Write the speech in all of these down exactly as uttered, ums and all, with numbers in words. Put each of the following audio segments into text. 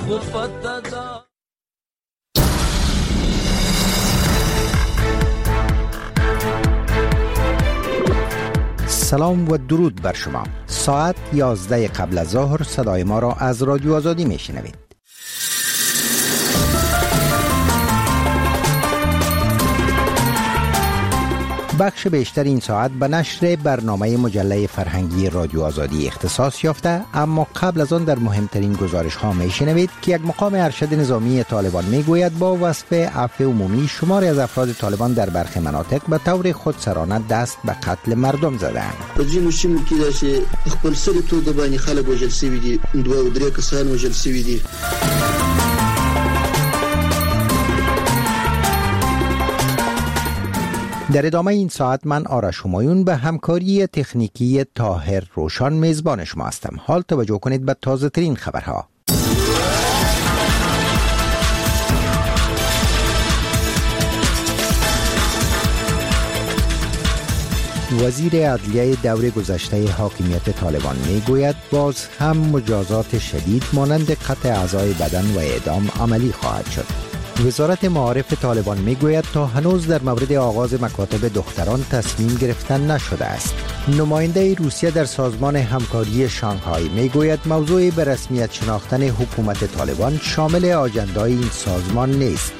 سلام و درود بر شما. ساعت یازده قبل از ظهر صدای ما را از رادیو آزادی میشنوید. بخش بیشتر این ساعت به نشر برنامه مجله فرهنگی رادیو آزادی اختصاص یافته، اما قبل از آن در مهمترین گزارش ها میشنوید که یک مقام ارشد نظامی طالبان میگوید با وصف عفو عمومی شماری از افراد طالبان در برخی مناطق به طور خودسرانه دست به قتل مردم زدند. په ځینو سیمو کې داسې خپل سري توګه باندې خلک وژل شوي دي، دوه او درې کسان وژل شوي دي. در ادامه این ساعت من آرش همایون به همکاری تکنیکی طاهر روشان میزبان شما هستم. حال توجه کنید به تازه ترین خبرها. وزیر عدلیه دوره گذشته حاکمیت طالبان میگوید باز هم مجازات شدید مانند قطع اعضای بدن و اعدام عملی خواهد شد. وزارت معارف طالبان میگوید تا هنوز در مورد آغاز مکاتب دختران تصمیم گرفتن نشده است. نماینده روسیه در سازمان همکاری شانگهای میگوید موضوع به رسمیت شناختن حکومت طالبان شامل آجندای این سازمان نیست.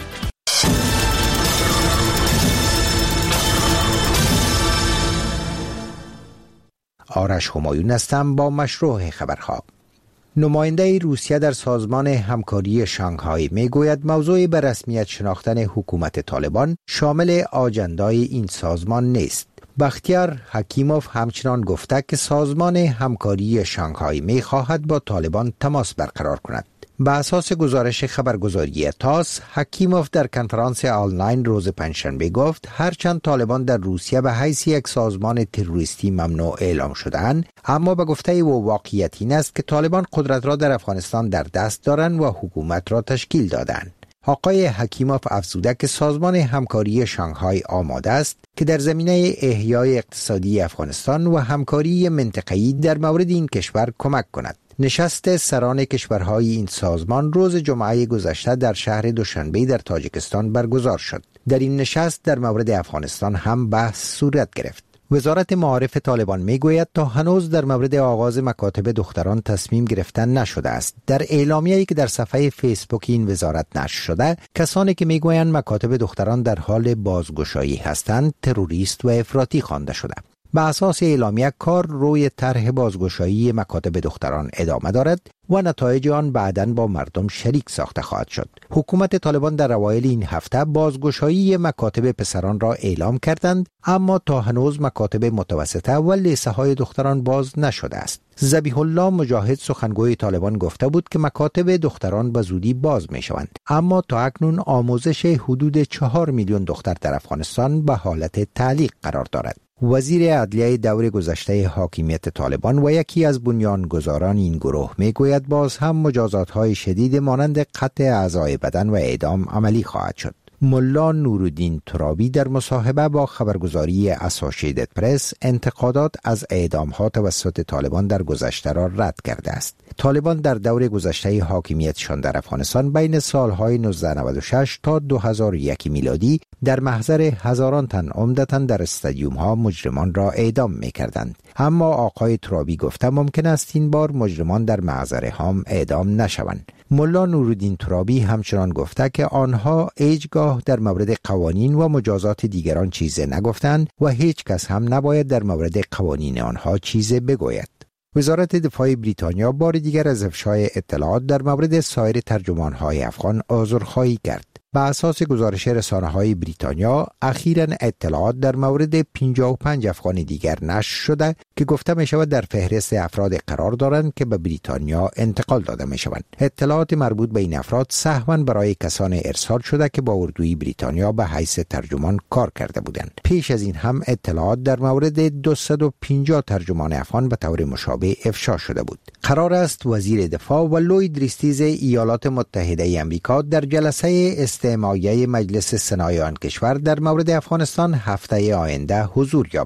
آرش همایون هستم با مشروع خبرها. نماینده روسیه در سازمان همکاری شانگهای میگوید موضوع به رسمیت شناختن حکومت طالبان شامل آجندای این سازمان نیست. بختیار حکیموف همچنان گفته که سازمان همکاری شانگهای میخواهد با طالبان تماس برقرار کند. به اساس گزارش خبرگزاری تاس، حکیموف در کنفرانس آنلاین روز پنجشنبه گفت هرچند طالبان در روسیه به حیث یک سازمان تروریستی ممنوع اعلام شده‌اند، اما به گفته او واقعیت این است که طالبان قدرت را در افغانستان در دست دارند و حکومت را تشکیل دادند. آقای حکیموف افزوده که سازمان همکاری شانگهای آماده است که در زمینه احیای اقتصادی افغانستان و همکاری منطقه‌ای در مورد این کشور کمک کند. نشست سران کشورهای این سازمان روز جمعه گذشته در شهر دوشنبه در تاجیکستان برگزار شد. در این نشست در مورد افغانستان هم بحث صورت گرفت. وزارت معارف طالبان میگوید تا هنوز در مورد آغاز مکاتب دختران تصمیم گرفتن نشده است. در اعلامیه‌ای که در صفحه فیسبوک این وزارت نشر شده، کسانی که میگویند مکاتب دختران در حال بازگشایی هستند تروریست و افراطی خوانده شده. به اساس اعلامیه کار روی طرح بازگشایی مکاتب دختران ادامه دارد و نتایج آن بعداً با مردم شریک ساخته خواهد شد. حکومت طالبان در اوایل این هفته بازگشایی مکاتب پسران را اعلام کردند، اما تا هنوز مکاتب متوسطه و لیسه های دختران باز نشده است. ذبیح الله مجاهد سخنگوی طالبان گفته بود که مکاتب دختران به زودی باز می شوند، اما تا اکنون آموزش حدود چهار میلیون دختر در افغانستان به حالت تعلیق قرار دارد. وزیر عدلیه دوره گذشته حاکمیت طالبان و یکی از بنیانگذاران این گروه میگوید باز هم مجازات‌های شدید مانند قطع اعضای بدن و اعدام عملی خواهد شد. ملا نورالدین ترابی در مصاحبه با خبرگزاری اسوسییتد پرس انتقادات از اعدام‌ها توسط طالبان در گذشته را رد کرده است. طالبان در دور گذشته حاکمیتشان در افغانستان بین سالهای نوزده نود و شش تا دو هزار و یک میلادی در محضر هزاران تن عمدتاً در استادیوم‌ها مجرمان را اعدام می‌کردند. اما آقای ترابی گفته ممکن است این بار مجرمان در محضر هم اعدام نشوند. ملا نورالدین ترابی همچنان گفته که آنها هیچگاه در مورد قوانین و مجازات دیگران چیزی نگفتند و هیچ کس هم نباید در مورد قوانین آنها چیزی بگوید. وزارت دفاع بریتانیا بار دیگر از افشای اطلاعات در مورد سایر ترجمان‌های افغان عذرخواهی کرد. به اساس گزارش رسانه‌های بریتانیا، اخیراً اطلاعات در مورد پنجاه و پنج افغان دیگر نشر شده که گفته می شود در فهرست افراد قرار دارند که به بریتانیا انتقال داده می شوند. اطلاعات مربوط به این افراد سهواً برای کسان ارسال شده که با اردوی بریتانیا به حیث ترجمان کار کرده بودند. پیش از این هم اطلاعات در مورد دویست و پنجاه ترجمان افغان به طور مشابه افشا شده بود. قرار است وزیر دفاع و لوید ریستیز ایالات متحده آمریکا در جلسه استماعیه مجلس سنای آن کشور در مورد افغانستان هفته آینده حضور یابند.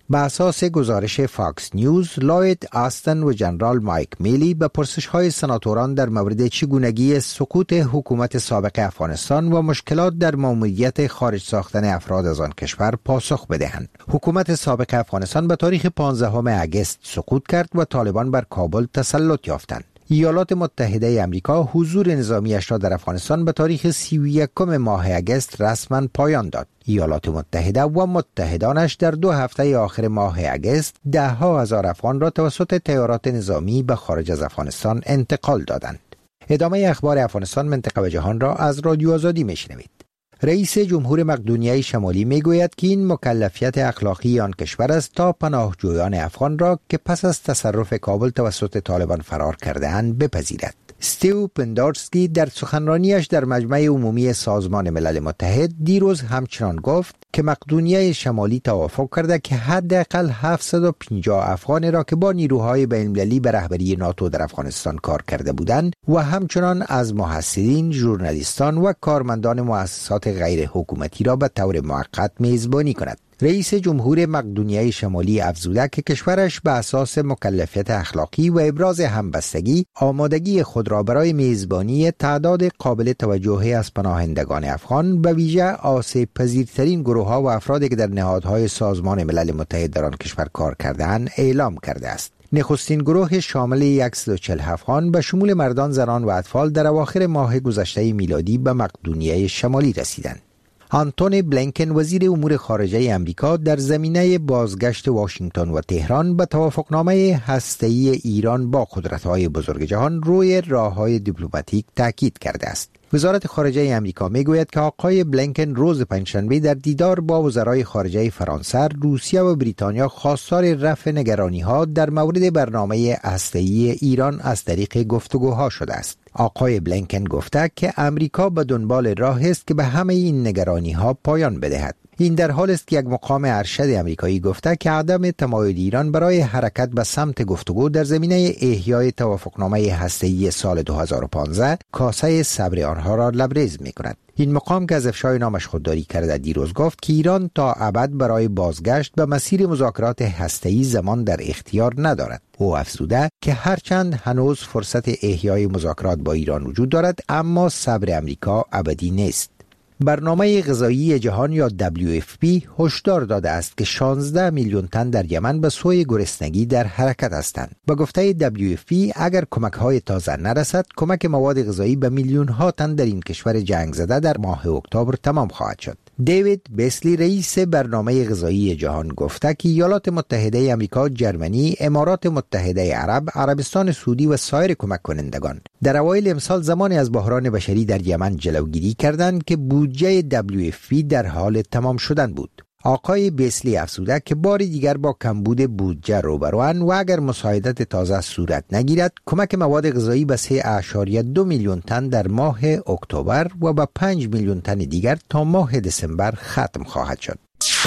به اساس گزارش فاکس نیوز، لوید آستن و جنرال مایک میلی به پرسش‌های سناتوران در مورد چگونگی سقوط حکومت سابق افغانستان و مشکلات در ماموریت خارج ساختن افراد از آن کشور پاسخ بدهند. حکومت سابق افغانستان به تاریخ پانزدهم اگست سقوط کرد و طالبان بر کابل تسلط یافتند. ایالات متحده آمریکا حضور نظامیش را در افغانستان به تاریخ سی و یکم ماه اگست رسما پایان داد. ایالات متحده و متحدانش در دو هفته آخر ماه اگست ده ها هزار افغان را توسط طیارات نظامی به خارج از افغانستان انتقال دادند. ادامه اخبار افغانستان، منطقه و جهان را از رادیو آزادی میشنوید. رئیس جمهور مقدونیه شمالی میگوید که این مکلفیت اخلاقی آن کشور است تا پناهجویان افغان را که پس از تصرف کابل توسط طالبان فرار کرده‌اند بپذیرد. استیو پندارسکی در سخنرانیش در مجمع عمومی سازمان ملل متحد دیروز همچنان گفت که مقدونیه شمالی توافق کرده که حداقل هفتصد و پنجاه افغان را که با نیروهای بین‌المللی به رهبری ناتو در افغانستان کار کرده بودند و همچنان از محصلین، ژورنالیستان و کارمندان مؤسسات غیر حکومتی را به طور موقت میزبانی کند. رئیس جمهور مقدونیه شمالی افزوده که کشورش به اساس مکلفیت اخلاقی و ابراز همبستگی آمادگی خود را برای میزبانی تعداد قابل توجهی از پناهندگان افغان به ویژه آسیب پذیرترین گروه‌ها و افرادی که در نهادهای سازمان ملل متحد در آن کشور کار کرده‌اند اعلام کرده است. نخستین گروه شامل صد و چهل افغان به شمول مردان، زنان و اطفال در اواخر ماه گذشته میلادی به مقدونیه شمالی رسیدند. آنتونی بلینکن وزیر امور خارجه آمریکا در زمینه بازگشت واشنگتن و تهران به توافقنامه هسته‌ای ایران با قدرت‌های بزرگ جهان روی راه‌های دیپلماتیک تاکید کرده است. وزارت خارجه آمریکا میگوید که آقای بلینکن روز پنجشنبه در دیدار با وزرای خارجه فرانسه، روسیه و بریتانیا خواستار رفع نگرانی‌ها در مورد برنامه هسته‌ای ایران از طریق گفتگوها شده است. آقای بلینکن گفته که امریکا به دنبال راهی است که به همه این نگرانی‌ها پایان بدهد. این در حال است که یک مقام ارشد آمریکایی گفته که عدم تمایل ایران برای حرکت به سمت گفتگو در زمینه احیای توافقنامه هسته‌ای سال دو هزار و پانزده کاسه صبر آنها را لبریز می‌کند. این مقام که از افشای نامش خودداری کرده دیروز گفت که ایران تا ابد برای بازگشت به مسیر مذاکرات هسته‌ای زمان در اختیار ندارد. او افزوده که هرچند هنوز فرصت احیای مذاکرات با ایران وجود دارد، اما صبر آمریکا ابدی نیست. برنامه غذایی جهان یا دبلیو اف پی هشدار داده است که شانزده میلیون تن در یمن به سوی گرسنگی در حرکت هستند. به گفته دبلیو اف پی اگر کمک‌های تازه نرسد، کمک مواد غذایی به میلیون‌ها تن در این کشور جنگ زده در ماه اکتبر تمام خواهد شد. دیوید بیسلی رئیس برنامه غذایی جهان گفته که ایالات متحده آمریکا، ژرمنی، امارات متحده عرب، عربستان سعودی و سایر کمک کنندگان در اوایل امسال زمانی از بحران بشری در یمن جلوگیری کردند که بودجه دبلیو اف پی در حال تمام شدن بود. آقای بیسلی افزوده که بار دیگر با کمبود بودجه روبروان و اگر مساعدت تازه صورت نگیرد، کمک مواد غذایی به سه اعشاریه دو میلیون تن در ماه اکتبر و به پنج میلیون تن دیگر تا ماه دسامبر ختم خواهد شد.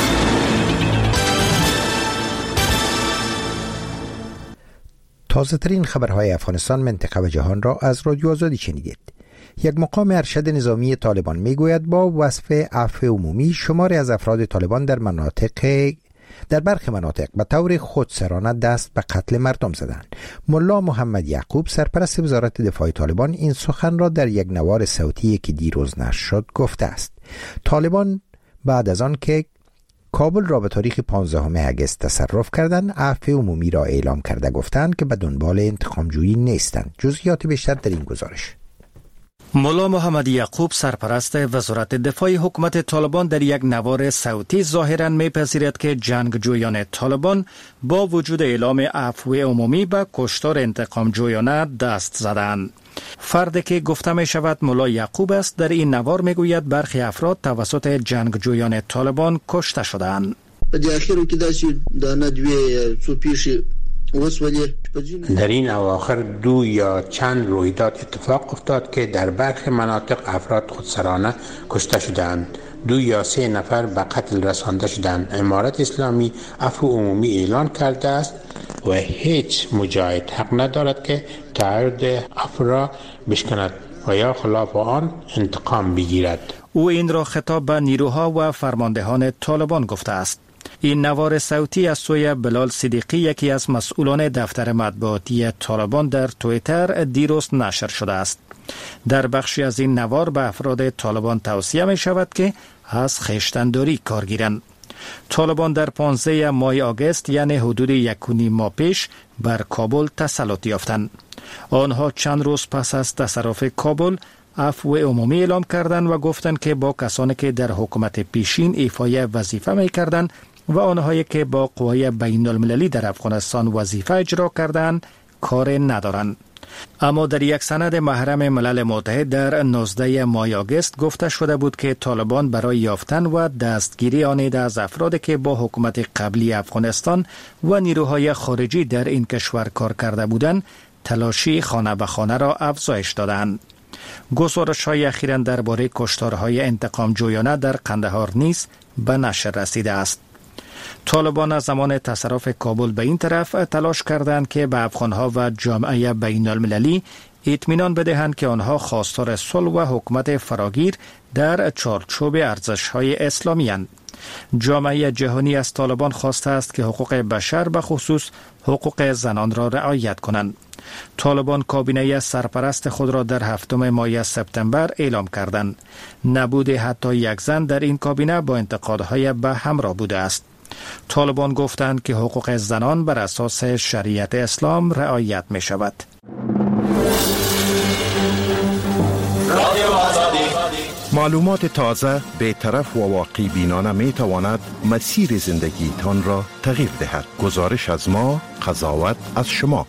تازه ترین خبرهای افغانستان، منطقه و جهان را از رادیو آزادی شنیدید. یک مقام ارشد نظامی طالبان میگوید با وصف عفو عمومی شماری از افراد طالبان در مناطق در برخی مناطق به طور خودسرانه دست به قتل مردم زدند. ملا محمد یعقوب سرپرست وزارت دفاع طالبان این سخن را در یک نوار صوتی که دیروز نشر شد گفته است. طالبان بعد از آن که کابل را به تاریخ پانزدهم اگست تصرف کردند، عفو عمومی را اعلام کرده گفتند که به دنبال انتقامجویی نیستند. جزئیات بیشتر در این گزارش. ملا محمد یعقوب سرپرست وزارت دفاع حکومت طالبان در یک نوار صوتی ظاهراً می‌پذیرد که جنگجویان طالبان با وجود اعلام عفو عمومی به کشتار انتقام جویانه دست زدند. فردی که گفته می شود ملا یعقوب است در این نوار میگوید برخی افراد توسط جنگجویان طالبان کشته شدند. در این اواخر دو یا چند رویداد اتفاق افتاد که در برخی مناطق افراد خودسرانه کشته شدند. دو یا سه نفر به قتل رسانده شدند. امارت اسلامی عفو عمومی اعلان کرده است و هیچ مجاهد حق ندارد که تعهد عفو را بشکند و یا خلاف آن انتقام بگیرد. او این را خطاب به نیروها و فرماندهان طالبان گفته است. این نوار صوتی از سوی بلال صدیقی، یکی از مسئولان دفتر مطبوعاتی طالبان، در توییتر دیروز نشر شده است. در بخشی از این نوار به افراد طالبان توصیه می شود که از خویشتن‌داری کار گیرند. طالبان در پانزده ماه آگوست، یعنی حدود یک و نیم ماه پیش، بر کابل تسلط یافتند. آنها چند روز پس از تصرف کابل عفو عمومی اعلام کردند و گفتند که با کسانی که در حکومت پیشین ایفای وظیفه می کردند و آنهایی که با قوای بین المللی در افغانستان وظیفه اجرا کردند کار ندارند. اما در یک سند محرم ملل متحد در نوزده ماه آگوست گفته شده بود که طالبان برای یافتن و دستگیری آن از افرادی که با حکومت قبلی افغانستان و نیروهای خارجی در این کشور کار کرده بودند، تلاشی خانه به خانه را افزایش دادند. گزارش‌های اخیراً درباره کشتارهای انتقام جویانه در قندهار نیز به نشر رسیده است. طالبان از زمان تصرف کابل به این طرف تلاش کردند که به افغانها و جامعه بین المللی اطمینان بدهند که آنها خواستار صلح و حکومت فراگیر در چارچوب ارزش‌های اسلامی اند. جامعه جهانی از طالبان خواسته است که حقوق بشر به خصوص حقوق زنان را رعایت کنند. طالبان کابینه سرپرست خود را در هفتم ماه سپتامبر اعلام کردند. نبود حتی یک زن در این کابینه با انتقادهای به همراه بوده است. طالبان گفتند که حقوق زنان بر اساس شریعت اسلام رعایت می شود. معلومات تازه، بی‌طرف و واقع بینانه می تواند مسیر زندگی تان را تغییر دهد. گزارش از ما، قضاوت از شما.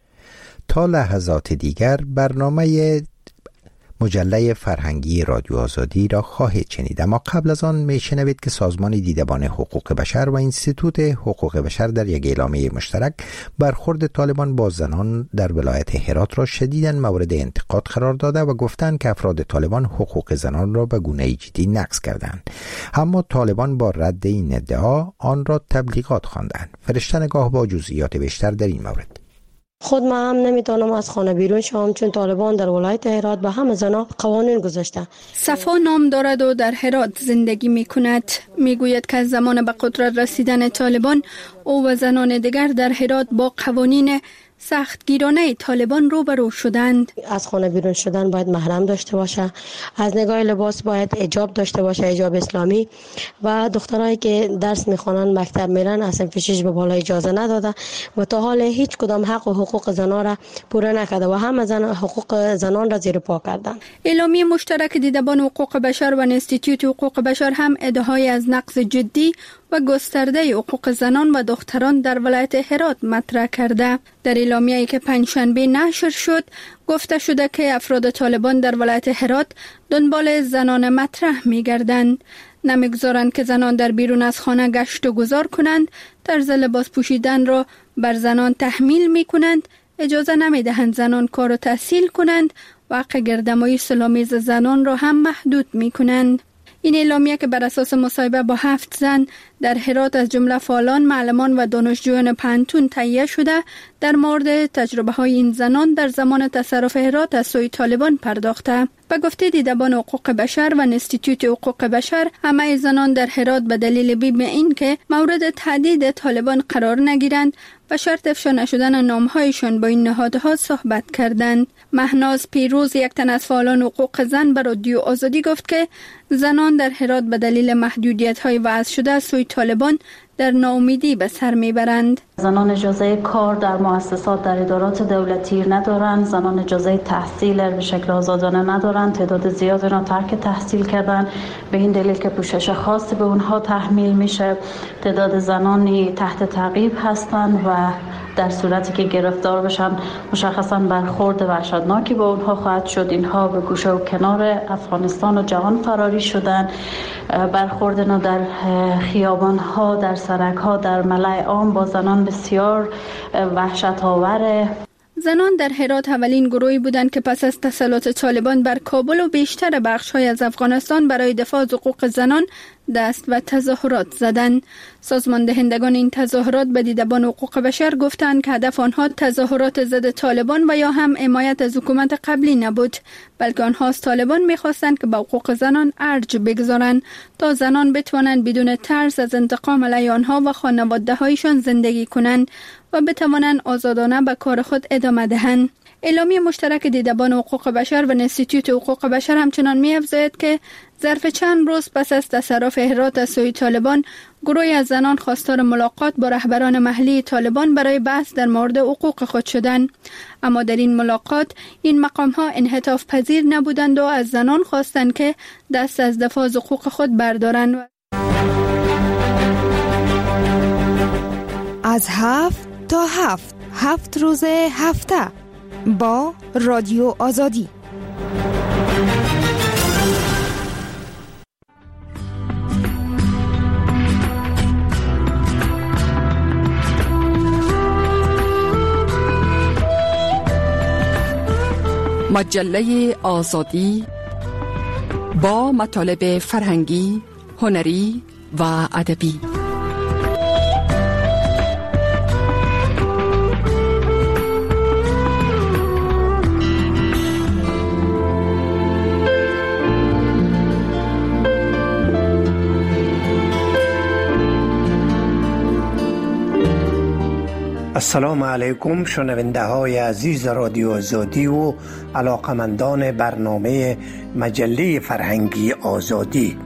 تا لحظات دیگر برنامه مجله فرهنگی رادیو آزادی را خواهید شنید، اما قبل از آن می شنوید که سازمان دیدبان حقوق بشر و انستیتوت حقوق بشر در یک اعلامیه مشترک برخورد طالبان با زنان در ولایت هرات را شدیداً مورد انتقاد قرار داده و گفتند که افراد طالبان حقوق زنان را به گونه جدی نقض کردند. اما طالبان با رد این ادعا آن را تبلیغات خواندند. فرشته نگاه با جزئیات بیشتر در این مورد. خود من هم نمیتونم از خانه بیرون شوم چون طالبان در ولایت هرات به همه زنا قوانین گذاشته. صفا نام دارد و در هرات زندگی میکند. میگوید که از زمان به قدرت رسیدن طالبان او و زنان دیگر در هرات با قوانین سختگیرانه طالبان روبرو شدند. از خانه بیرون شدن باید محرم داشته باشه، از نگاه لباس باید حجاب داشته باشه، حجاب اسلامی، و دخترایی که درس میخوانن مکتب میرن از صنف شش به بالا اجازه نداده و تا حال هیچ کدام حق و حقوق زنان را پوره نکرده و همه زن حقوق زنان را زیر پا کردند. اعلامیه مشترک دیدبان حقوق بشر و انستیتوت حقوق بشر هم ادعای از نقض جدی و گسترده حقوق زنان و دختران در ولایت هرات مطرح کرده. در اعلامیه‌ای که پنجشنبه نشر شد گفته شده که افراد طالبان در ولایت هرات دنبال زنان مطرح می‌گردند. نمی‌گذارند که زنان در بیرون از خانه گشت و گذار کنند، طرز لباس پوشیدن را بر زنان تحمیل می‌کنند، اجازه نمی‌دهند زنان کار و تحصیل کنند و حق گردمایی صلح‌آمیز زنان را هم محدود می‌کنند. این اعلامیه که بر اساس مصاحبه با هفت زن در هرات از جمله فعالان، معلمان و دانشجویان پانتون تهیه شده در مورد تجربه های این زنان در زمان تصرف هرات از سوی طالبان پرداخته. به گفته دیدبان حقوق بشر و انستیتوت حقوق بشر، همه زنان در هرات به دلیل بیم این که مورد تهدید طالبان قرار نگیرند و شرط افشا نشدن نامهایشان با این نهادها صحبت کردند. مهناز پیروز، یک تن از فعالان حقوق زن، به رادیو آزادی گفت که زنان در هرات به دلیل محدودیت‌های وضع شده از سوی طالبان در ناامیدی به سر میبرند. زنان اجازه کار در مؤسسات در ادارات دولتی ندارند، زنان اجازه تحصیل به شکل آزادانه ندارند، تعداد زیادی را ترک تحصیل کردن به این دلیل که پوشش خاصی به اونها تحمیل میشه. تعداد زنانی تحت تعقیب هستند و در صورتی که گرفتار بشن مشخصا برخورد وحشتناکی با اونها خواهد شد. اینها به گوشه و کنار افغانستان و جهان فراری شدن. برخورد اینا در خیابان ها، در سرک ها، در ملأ عام با زنان بسیار وحشت آوره. زنان در هرات اولین گروهی بودند که پس از تسلط طالبان بر کابل و بیشتر بخش‌های از افغانستان برای دفاع از حقوق زنان دست و تظاهرات زدند. سازمان دهندگان این تظاهرات به دیدبان حقوق بشر گفتند که هدف آنها تظاهرات ضد طالبان و یا هم حمایت از حکومت قبلی نبود، بلکه آنها از طالبان می‌خواستند که به حقوق زنان ارج بگذارند تا زنان بتوانند بدون ترس از انتقام علیه آنها و خانواده‌هایشان زندگی کنند و بتوانند آزادانه به کار خود ادامه دهند. اعلامیه مشترک دیدبان حقوق بشر و انستیتوت حقوق بشر همچنان می‌افزاید که ظرف چند روز پس از تصرف هرات از سوی طالبان، گروهی از زنان خواستار ملاقات با رهبران محلی طالبان برای بحث در مورد حقوق خود شدند. اما در این ملاقات این مقام‌ها انعطاف پذیر نبودند و از زنان خواستند که دست از دفاع از حقوق خود بردارند. از هفت تا هفت هفت روز هفته با رادیو آزادی. مجله آزادی با مطالب فرهنگی، هنری و ادبی. السلام علیکم شنونده های عزیز رادیو آزادی و علاقمندان برنامه مجله فرهنگی آزادی.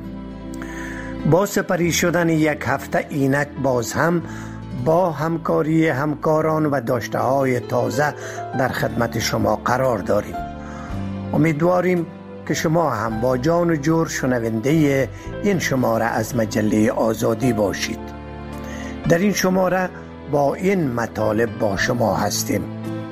با سپری شدن یک هفته اینک باز هم با همکاری همکاران و داشته های تازه در خدمت شما قرار داریم. امیدواریم که شما هم با جان و جور شنونده این شماره از مجله آزادی باشید. در این شماره با این مطالب با شما هستیم.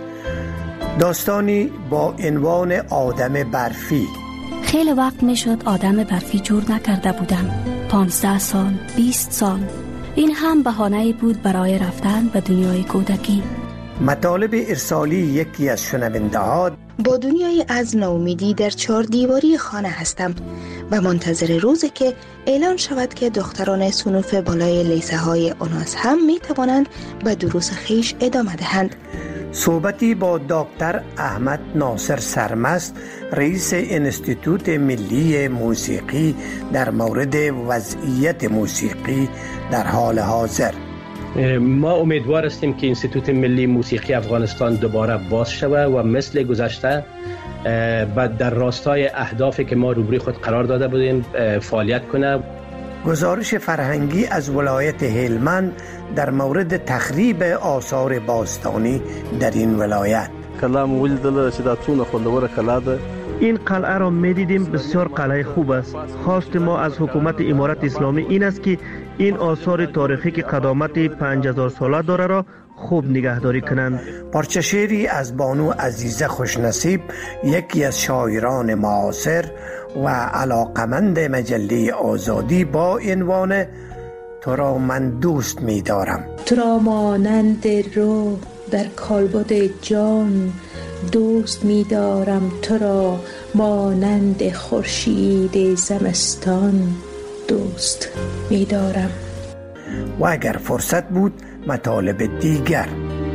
داستانی با عنوان آدم برفی. خیلی وقت می شد آدم برفی جور نکرده بودم. پانزده سال، بیست سال. این هم بهانه بود برای رفتن به دنیای کودکی. مطالب ارسالی یکی از شنونده ها. با دنیای از ناامیدی در چهار دیواری خانه هستم و منتظر روزی که اعلان شود که دختران صنوف بالای لیسه های اوناس هم می توانند به دروس خیش ادامه دهند. صحبتی با دکتر احمد ناصر سرمست، رئیس انستیتوت ملی موسیقی در مورد وضعیت موسیقی در حال حاضر. ما امیدوار هستیم که انستیتوت ملی موسیقی افغانستان دوباره باز شود و مثل گذشته بعد در راستای اهدافی که ما روبروی خود قرار داده بودیم فعالیت کنه. گزارش فرهنگی از ولایت هلمند در مورد تخریب آثار باستانی در این ولایت. کلام ولدل شداتون خوندور کلاده. این قلعه را می دیدیم بسیار قلعه خوب است. خواست ما از حکومت امارت اسلامی این است که این آثار تاریخی که قدامت پنج هزار ساله داره را خوب نگهداری کنند. پارچه شعری از بانو عزیزه خوشنصیب، یکی از شاعران معاصر و علاقمند مجله آزادی، با عنوان تو را من دوست می دارم. تو را مانند رو در کالبد جان دوست می دارم، تو را مانند خورشید زمستان دوست می دارم. و اگر فرصت بود مطالب دیگر.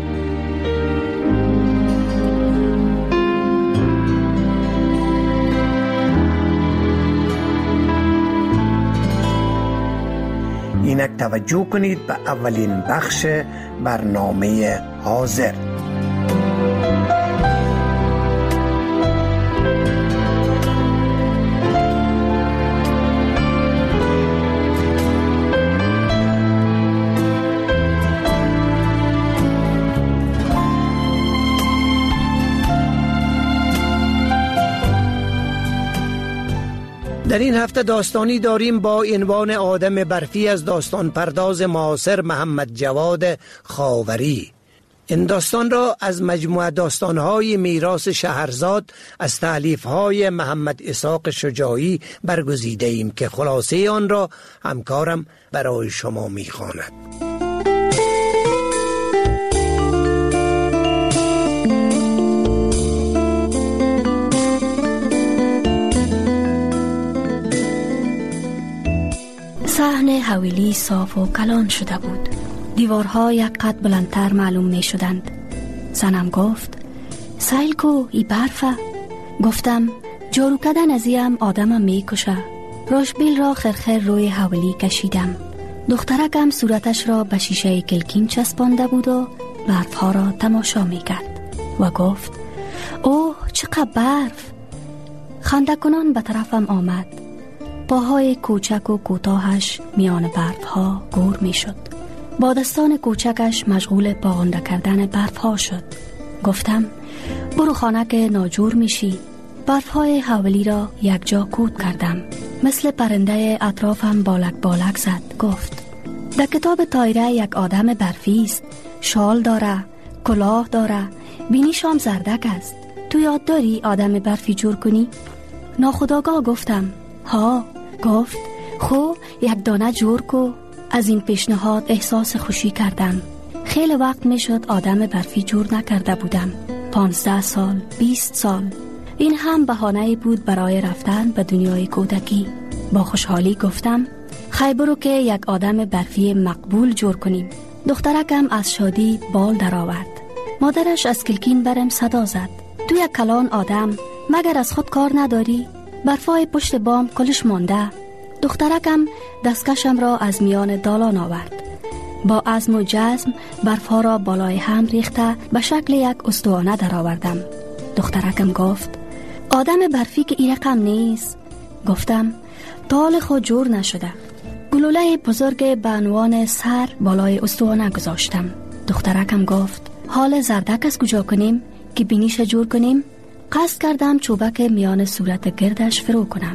اینک توجه کنید به اولین بخش برنامه حاضر. در این هفته داستانی داریم با عنوان آدم برفی از داستان پرداز معاصر محمد جواد خاوری. این داستان را از مجموعه داستان‌های میراث شهرزاد از تألیف‌های محمد اسحاق شجاعی برگزیده ایم که خلاصه آن را همکارم برای شما می‌خواند. صحن حویلی صاف و کلان شده بود. دیوارها یک قد بلندتر معلوم می شدند. زنم گفت سیل کو ای برفه. گفتم جارو کردن ازیم آدمم می کشه. روشبیل را خرخر روی حویلی کشیدم. دخترکم صورتش را به شیشه کلکین چسبانده بود و برفها را تماشا می کرد و گفت اوه چقدر برف. خنده کنان به طرفم آمد. پاهای کوچک و کوتاهش میان برفها گور می شد. با دستان کوچکش مشغول باغنده کردن برفها شد. گفتم برو خانه که ناجور میشی. برفهای حولی را یک جا کود کردم. مثل پرنده اطرافم بالک بالک زد. گفت در کتاب تایره یک آدم برفی است. شال داره، کلاه داره، بینیشام زردک است. تو یاد داری آدم برفی جور کنی؟ ناخودآگاه گفتم ها. گفت خو یک دانه جور کو. از این پیشنهاد احساس خوشی کردم. خیلی وقت می شد آدم برفی جور نکرده بودم. پانزده سال، بیست سال. این هم بهانه بود برای رفتن به دنیای کودکی. با خوشحالی گفتم خیلی برو که یک آدم برفی مقبول جور کنیم. دخترکم از شادی بال در آورد. مادرش از کلکین برم صدا زد تو یک کلان آدم مگر از خود کار نداری؟ برفای پشت بام کلش مانده. دخترکم دستکشم را از میان دالان آورد. با عزم و جزم برفها را بالای هم ریخته به شکل یک استوانه در آوردم. دخترکم گفت آدم برفی که این رقم نیست. گفتم تال خود جور نشده. گلوله بزرگ به عنوان سر بالای استوانه گذاشتم. دخترکم گفت حال زردک از کجا کنیم که بینیش جور کنیم؟ قصد کردم چوبک میان صورت گردش فرو کنم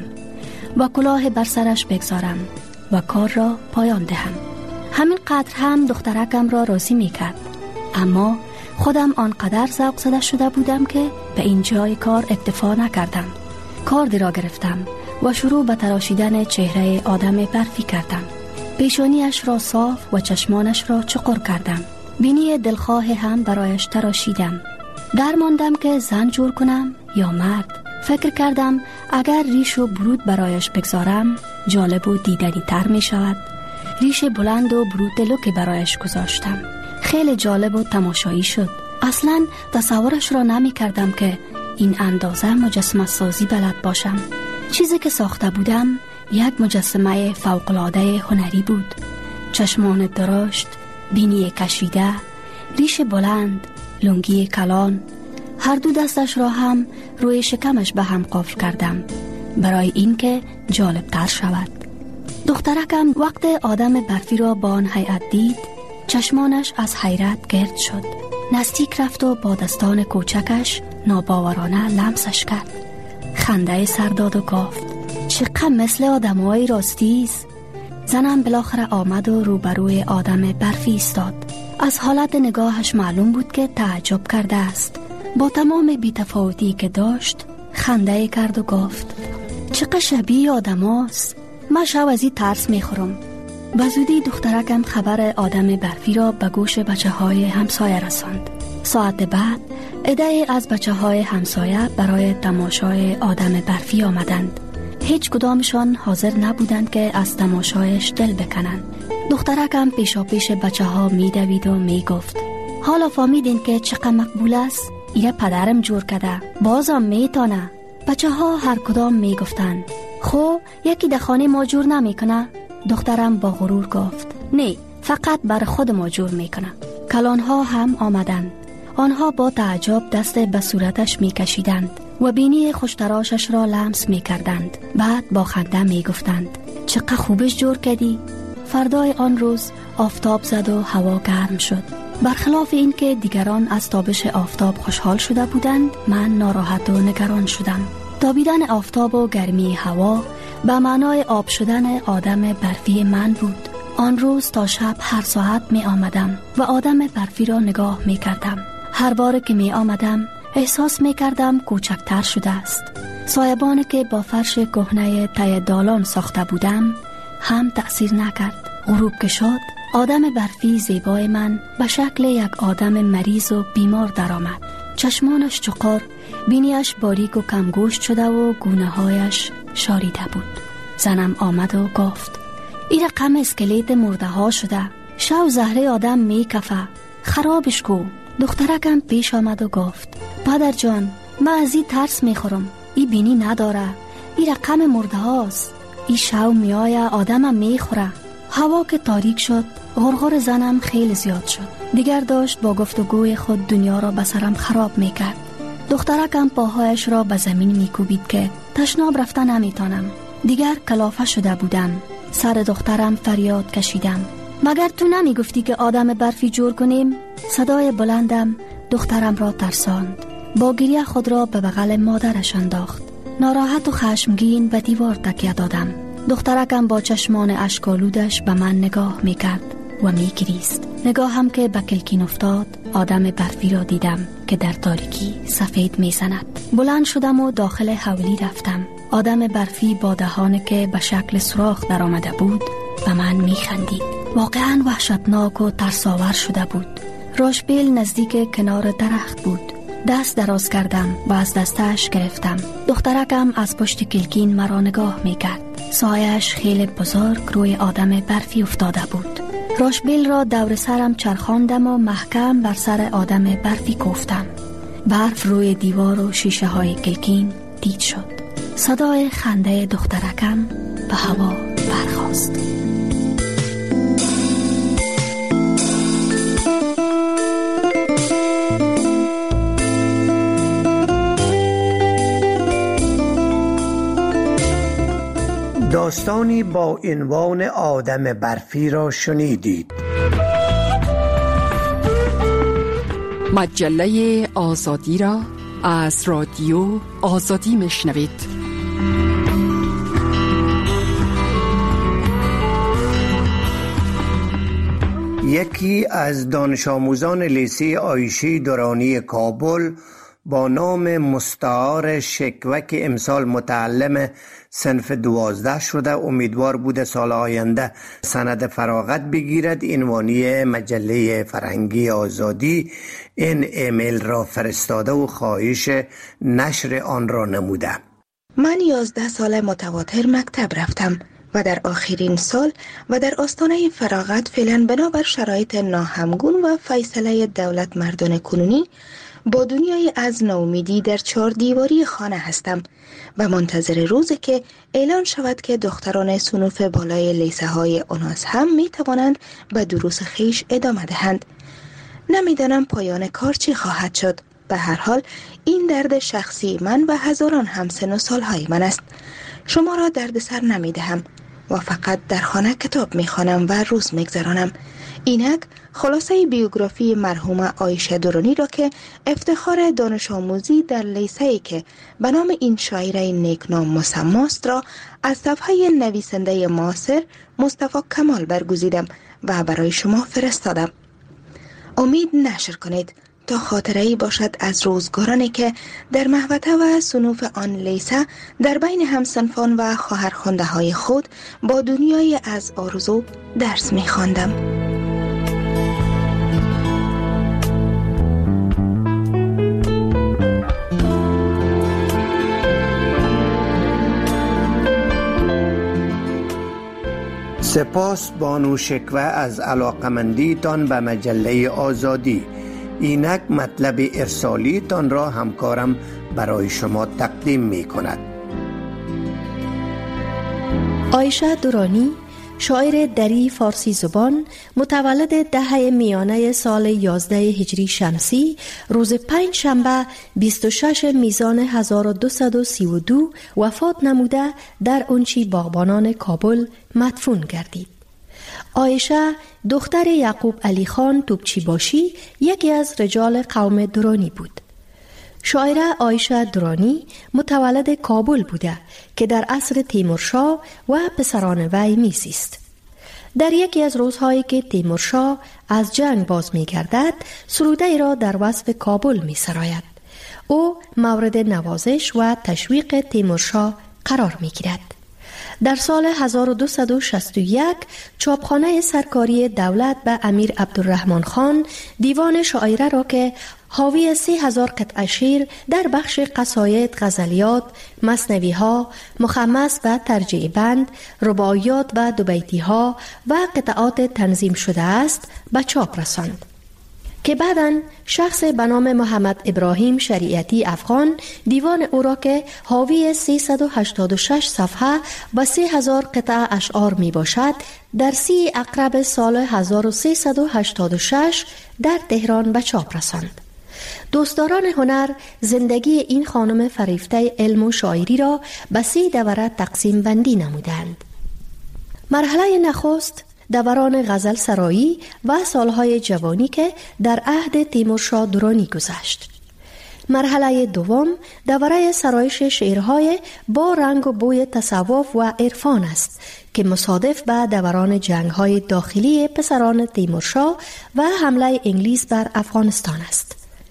و کلاه بر سرش بگذارم و کار را پایان دهم. همین قدر هم دخترکم را راضی می کرد. اما خودم آنقدر ذوق زده شده بودم که به این جای کار اکتفا نکردم. کاردی را گرفتم و شروع به تراشیدن چهره آدم برفی کردم. پیشانیش را صاف و چشمانش را چقر کردم. بینی دلخواه هم برایش تراشیدم. در ماندم که زن جور کنم یا مرد. فکر کردم اگر ریش و برود برایش بگذارم جالب و دیدنی تر می شود. ریش بلند و برود لوک برایش گذاشتم. خیلی جالب و تماشایی شد. اصلا تصورش را نمی کردم که این اندازه مجسمه سازی بلد باشم. چیزی که ساخته بودم یک مجسمه فوق‌العاده هنری بود. چشمان درشت، بینی کشیده، ریش بلند، لنگی کلان. هر دو دستش را هم روی شکمش به هم قفل کردم برای اینکه جالب تر شود. دخترکم وقت آدم برفی را با آن هیئت دید چشمانش از حیرت گرد شد. نزدیک رفت و با دستان کوچکش ناباورانه لمسش کرد. خنده سر داد و گفت چقدر مثل آدمای راستیز. زنم بالاخره آمد و روبروی آدم برفی ایستاد. از حالت نگاهش معلوم بود که تعجب کرده است. با تمام بی‌تفاوتی که داشت خنده کرد و گفت چقدر شبیه آدم هاست. من شب از این ترس میخورم. به زودی دخترکم خبر آدم برفی را به گوش بچه های همسایه رساند. ساعت بعد عده از بچه های همسایه برای تماشای آدم برفی آمدند. هیچ کدامشان حاضر نبودند که از تماشایش دل بکنند. دخترکم پیشا پیش بچه ها می دوید و می گفت حالا فهمیدین که چقدر مقبول است؟ ایره پدرم جور کرده، بازم می تانه. بچه ها هر کدام می گفتند خو یکی در خانه ما جور نمی کنه؟ دخترم با غرور گفت نه، فقط بر خود ما جور می کنه. کلان ها هم آمدند. آنها با تعجب دست به صورتش می کشیدند و بینی خوشتراشش را لمس می کردند. بعد با خنده می گفتند چقدر خوبش جور کردی. فردای آن روز آفتاب زد و هوا گرم شد. برخلاف این که دیگران از تابش آفتاب خوشحال شده بودند، من ناراحت و نگران شدم. تابیدن آفتاب و گرمی هوا به معنای آب شدن آدم برفی من بود. آن روز تا شب هر ساعت می آمدم و آدم برفی را نگاه می کردم. هر بار که می آمدم احساس می کردم کوچکتر شده است. سایبانی که با فرش کهنه ته دالان ساخته بودم هم تأثیر نکرد. غروب که شد آدم برفی زیبای من به شکل یک آدم مریض و بیمار درآمد. چشمانش چقر، بینیش باریک و کمگوشت شده و گونه هایش شاریده بود. زنم آمد و گفت این رقم اسکلیت مرده ها شده، شو زهره آدم می کفه، خرابش کو. دخترکم پیش آمد و گفت پدر جان، من از این ترس می خورم، این بینی نداره، این رقم مرده هاست، این شو می آیه آدمم می خوره. هوا که تاریک شد، غرغر زنم خیلی زیاد شد. دیگر داشت با گفتگوی خود دنیا را به سرم خراب می کرد. دخترکم پاهایش را به زمین می کوبید که تشناب رفته نمی تانم. دیگر کلافه شده بودم. سر دخترم فریاد کشیدم. مگر تو نمی گفتی که آدم برفی جور کنیم؟ صدای بلندم دخترم را ترساند. با گریه خود را به بغل مادرش انداخت. ناراحت و خشمگین به دیوار تکیه دادم. دخترکم با چشمان اشک‌آلودش به من نگاه می کرد و می گریست. نگاهم که به کلکین افتاد، آدم برفی را دیدم که در تاریکی سفید می زند. بلند شدم و داخل حولی رفتم. آدم برفی با دهانی که به شکل سوراخ در آمده بود به من می خندید. واقعا وحشتناک و ترساور شده بود. راشبیل نزدیک کنار درخت بود. دست دراز کردم و از دستش گرفتم. دخترکم از پشت کلکین مرا نگاه می کرد. سایش خیلی بزرگ روی آدم برفی افتاده بود. راشبیل را دور سرم چرخاندم و محکم بر سر آدم برفی کوفتم. برف روی دیوار و شیشه های کلکین دید شد. صدای خنده دخترکم به هوا برخاست. داستانی با عنوان آدم برفی را شنیدید. مجله آزادی را از رادیو آزادی میشنوید. یکی از دانش آموزان لیسه عایشه درانی کابل با نام مستعار شکوه که امسال متعلم صنف دوازده شده امیدوار بوده سال آینده سند فراغت بگیرد، عنوانی مجله فرهنگی آزادی این ایمیل را فرستاده و خواهش نشر آن را نموده. من یازده سال متواتر مکتب رفتم و در آخرین سال و در آستانه فراغت فعلا بنابر شرایط ناهمگون و فیصله دولت مردان کنونی با دنیای از ناامیدی در چهار دیواری خانه هستم و منتظر روزی که اعلان شود که دختران صنوف بالای لیسه های اوناس هم می توانند به دروس خیش ادامه دهند. نمیدانم پایان کار چی خواهد شد. به هر حال این درد شخصی من و هزاران همسن و سالهای من است. شما را درد سر نمی دهم و فقط در خانه کتاب می خوانم و روز می گذرانم. اینک خلاصه بیوگرافی مرحومه عایشه درانی را که افتخار دانش آموزی در لیسه‌ای که به نام این شاعره نیکنام مسماست را از صفحه نویسنده معاصر مصطفی کمال برگزیدم و برای شما فرستادم. امید نشر کنید تا خاطره‌ای باشد از روزگارانی که در محوطه و صنوف آن لیسه در بین همسنفان و خواهرخوانده های خود با دنیای از آرزو درس می خواندم. سپاس بانو شکوه از علاقمندیتان به مجله آزادی. اینک مطلب ارسالیتان را همکارم برای شما تقدیم می کند. عایشه درانی، شاعر دری فارسی زبان، متولد دهه میانه سال یازده هجری شمسی، روز پنج شنبه بیست و شش میزان هزار و دویست و سی و دو وفات نموده در اونچی باغبانان کابل مدفون گردید. عایشه دختر یعقوب علی خان توپچی باشی یکی از رجال قوم درانی بود. شاعره عایشه درانی متولد کابل بوده که در عصر تیمورشاه و پسران وی میزیست. در یکی از روزهایی که تیمورشاه از جنگ باز میگردد سروده ای را در وصف کابل میسراید. او مورد نوازش و تشویق تیمورشاه قرار میگیرد. در سال هزار و دویست و شصت و یک چاپخانه سرکاری دولت به امیر عبدالرحمن خان دیوان شاعره را که حاوی سه هزار قطعه شعر در بخش قصاید، غزلیات، مثنوی ها، مخمس و ترجیع بند، رباعیات و دوبیتی ها و قطعات تنظیم شده است به چاپ رساند که بعداً شخص به نام محمد ابراهیم شریعتی افغان دیوان او را که حاوی سیصد و هشتاد و شش صفحه و سه هزار قطعه اشعار می باشد در سی اقرب سال هزار و سیصد و هشتاد و شش در تهران به چاپ رساند. دوستداران هنر زندگی این خانم فریفته علم و شاعری را به سه دوره تقسیم بندی نمودند. مرحله نخست دوران غزل سرایی و سالهای جوانی که در عهد تیمورشاه درانی گذشت. مرحله دوم دوره سرایش شعرهای با رنگ و بوی تصوف و عرفان است که مصادف به دوران جنگ‌های داخلی پسران تیمورشاه و حمله انگلیس بر افغانستان است.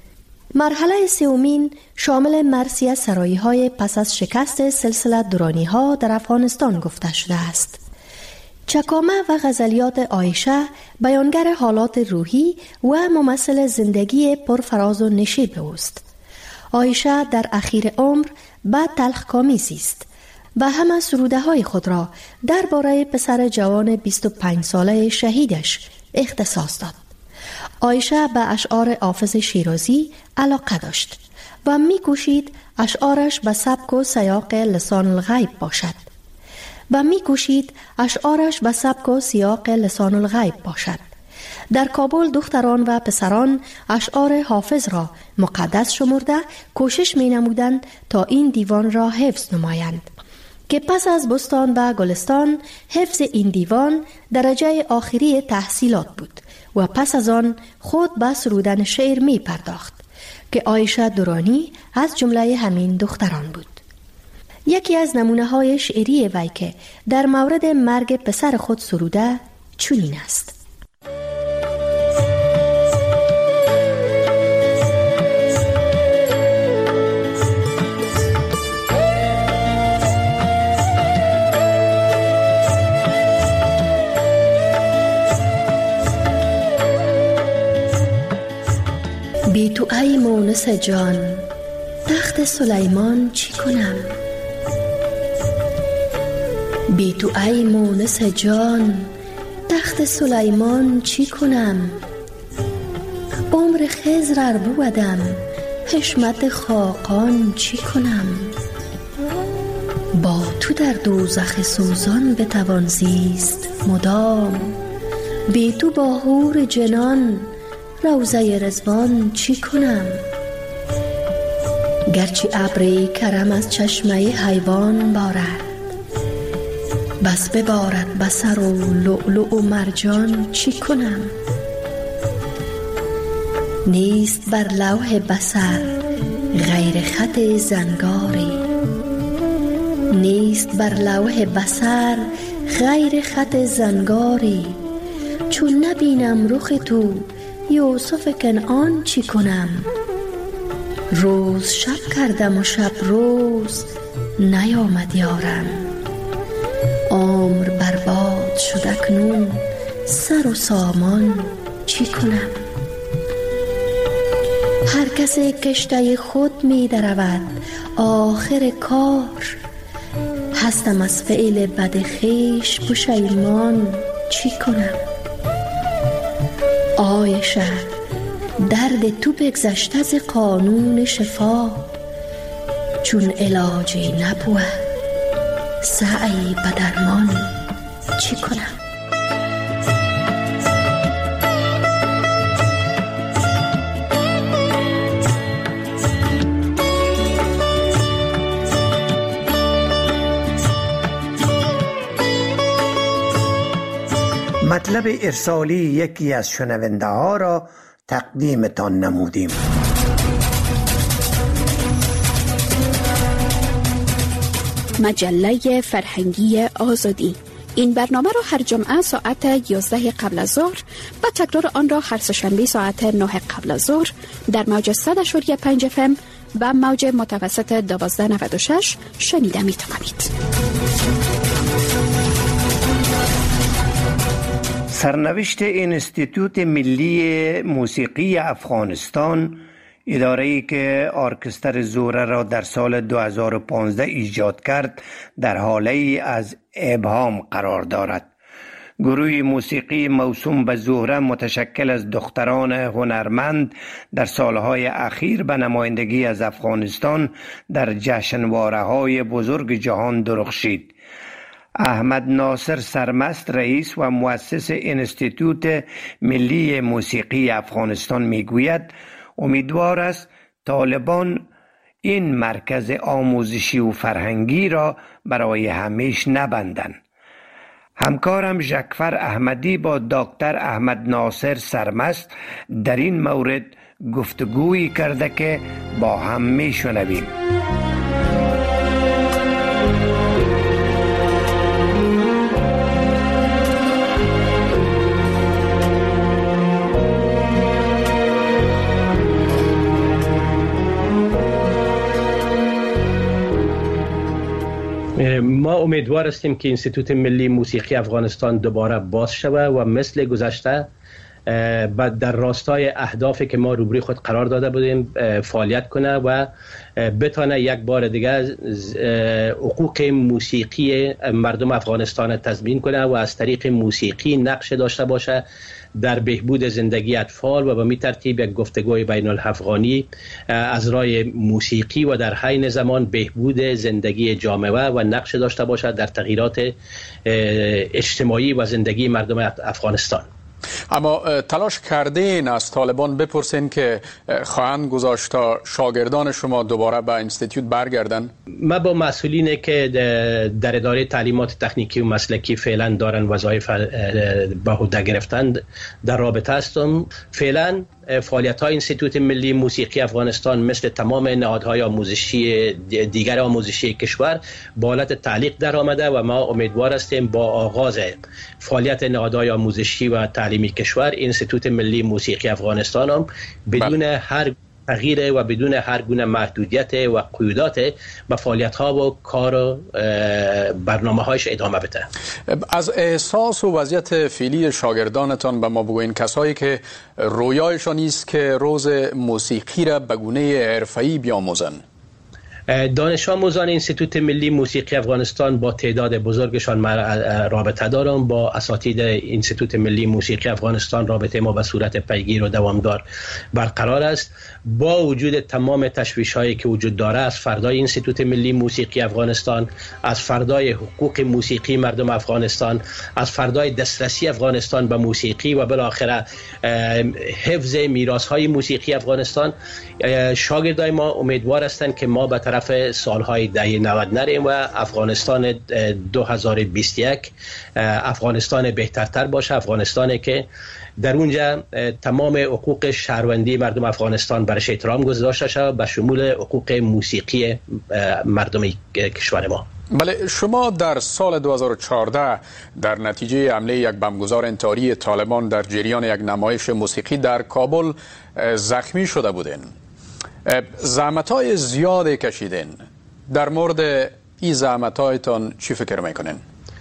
مرحله سومین شامل مرثیه سرایی‌های پس از شکست سلسله درانی‌ها در افغانستان گفته شده است. چکامه و غزلیات عایشه بیانگر حالات روحی و ممثل زندگی پرفراز و نشیب اوست. عایشه در اخیر عمر به تلخکامیزی است و همه سروده های خود را درباره پسر جوان بیست و پنج ساله شهیدش اختصاص داد. عایشه به اشعار حافظ شیرازی علاقه داشت و می کوشید اشعارش به سبک و سیاق لسان الغیب باشد و می کوشید اشعارش به سبک و سیاق لسان الغیب باشد. در کابل دختران و پسران اشعار حافظ را مقدس شمرده کوشش می نمودند تا این دیوان را حفظ نمایند که پس از بستان و گلستان حفظ این دیوان درجه آخری تحصیلات بود و پس از آن خود به سرودن شعر می پرداخت که عایشه درانی از جمله همین دختران بود. یکی از نمونه های شعری وی که در مورد مرگ پسر خود سروده چنین است: بی تو ای مونس جان تخت سلیمان چی کنم؟ بی تو ای مونس جان تخت سلیمان چی کنم؟ عمر خضر ار بودم حشمت خاقان چی کنم؟ با تو در دوزخ سوزان بتوان زیست مدام، بی تو با حور جنان روضه رضوان چی کنم؟ گرچه ابری کرم از چشمه حیوان بارد، بس ببارد بصر و لؤلؤ و مرجان چی کنم؟ نیست بر لوح بصر غیر خط زنگاری، نیست بر لوح بصر غیر خط زنگاری. چون نبینم رخ تو یوسف کنعان چی کنم؟ روز شب کردم و شب روز نیامد یارم، عمر برباد شد اکنون سر و سامان چی کنم؟ هر کس کشته خود می درود آخر کار، هستم از فعل بد خویش پشیمان چی کنم؟ عایشه درد تو بگذشته ز قانون شفا، چون علاجی نبود سعی به درمان چی کنم؟ مطلب ارسالی یکی از شنونده ها را تقدیمتان نمودیم. مجله فرهنگی آزادی. این برنامه را هر جمعه ساعت یازده قبل از ظهر و تکرار آن را هر سه‌شنبه ساعت نه قبل از ظهر در موج صد و پنج اف ام و موج متوسط دوازده نود و شش شنیده می توانید. سرنوشت انستیتوت ملی موسیقی افغانستان اداره‌ای که ارکستر زهره را در سال دو هزار و پانزده ایجاد کرد در حاله از ابهام قرار دارد. گروه موسیقی موسوم به زهره متشکل از دختران هنرمند در سالهای اخیر به نمایندگی از افغانستان در جشنواره‌های بزرگ جهان درخشید. احمد ناصر سرمست، رئیس و مؤسس انستیتوت ملی موسیقی افغانستان میگوید امیدوار است طالبان این مرکز آموزشی و فرهنگی را برای همیشه نبندند. همکارم ژکفر احمدی با دکتر احمد ناصر سرمست در این مورد گفتگویی کرده که با هم میشنویم. ما امیدوار هستیم که انستیتوت ملی موسیقی افغانستان دوباره باز شود و مثل گذشته در راستای اهدافی که ما روبروی خود قرار داده بودیم فعالیت کنه و بتانه یک بار دیگه حقوق موسیقی مردم افغانستان تضمین کنه و از طریق موسیقی نقش داشته باشه در بهبود زندگی اطفال و به می ترتیب یک گفتگوی بین الافغانی از راه موسیقی و در حین زمان بهبود زندگی جامعه و نقش داشته باشد در تغییرات اجتماعی و زندگی مردم افغانستان. اما تلاش کردین از طالبان بپرسین که خواهند گذاشت تا شاگردان شما دوباره به انستیتوت برگردن؟ ما با مسئولینی که در اداره تعلیمات تکنیکی و مسلکی فعلا دارن وظایف به عهده گرفتند در رابطه هستم. فعلا فعالیت های انستیتوت ملی موسیقی افغانستان مثل تمام نهادهای آموزشی دیگر آموزشی کشور به حالت تعلیق در آمده و ما امیدوار هستیم با آغاز فعالیت نهادهای آموزشی و تعلیمی کشور انستیتوت ملی موسیقی افغانستان هم بدون بله. هر تغییر و بدون هر گونه محدودیت و قیودات به فعالیت ها و کار و برنامه هایش ادامه بده. از احساس و وضعیت فعلی شاگردانتان به ما بگوین، کسایی که رویایشان است که روز موسیقی را به گونه حرفه‌ای بیاموزند. دانش آموزان انستیتوت ملی موسیقی افغانستان با تعداد بزرگشان رابطه دارم. با اساتید انستیتوت ملی موسیقی افغانستان رابطه ما به صورت پیگیر و دوامدار برقرار است. با وجود تمام تشویش هایی که وجود داره، از فردای انستیتوت ملی موسیقی افغانستان، از فردای حقوق موسیقی مردم افغانستان، از فردای دسترسی افغانستان به موسیقی و بالاخره حفظ میراث های موسیقی افغانستان، شاگردای ما امیدوار هستند که ما به طرف سالهای دهه نود نریم و افغانستان دو هزار و بیست و یک افغانستان بهترتر باشه، افغانستانی که در اونجا تمام حقوق شهروندی مردم افغانستان برش احترام گذاشته شود به شمول حقوق موسیقی مردم کشور ما. بله، شما در سال دو هزار و چهارده در نتیجه حمله یک بمبگذار انتحاری طالبان در جریان یک نمایش موسیقی در کابل زخمی شده بودین. زحمت‌های زیادی کشیدین. در مورد این زحمت‌هایتان چی فکر میکنین؟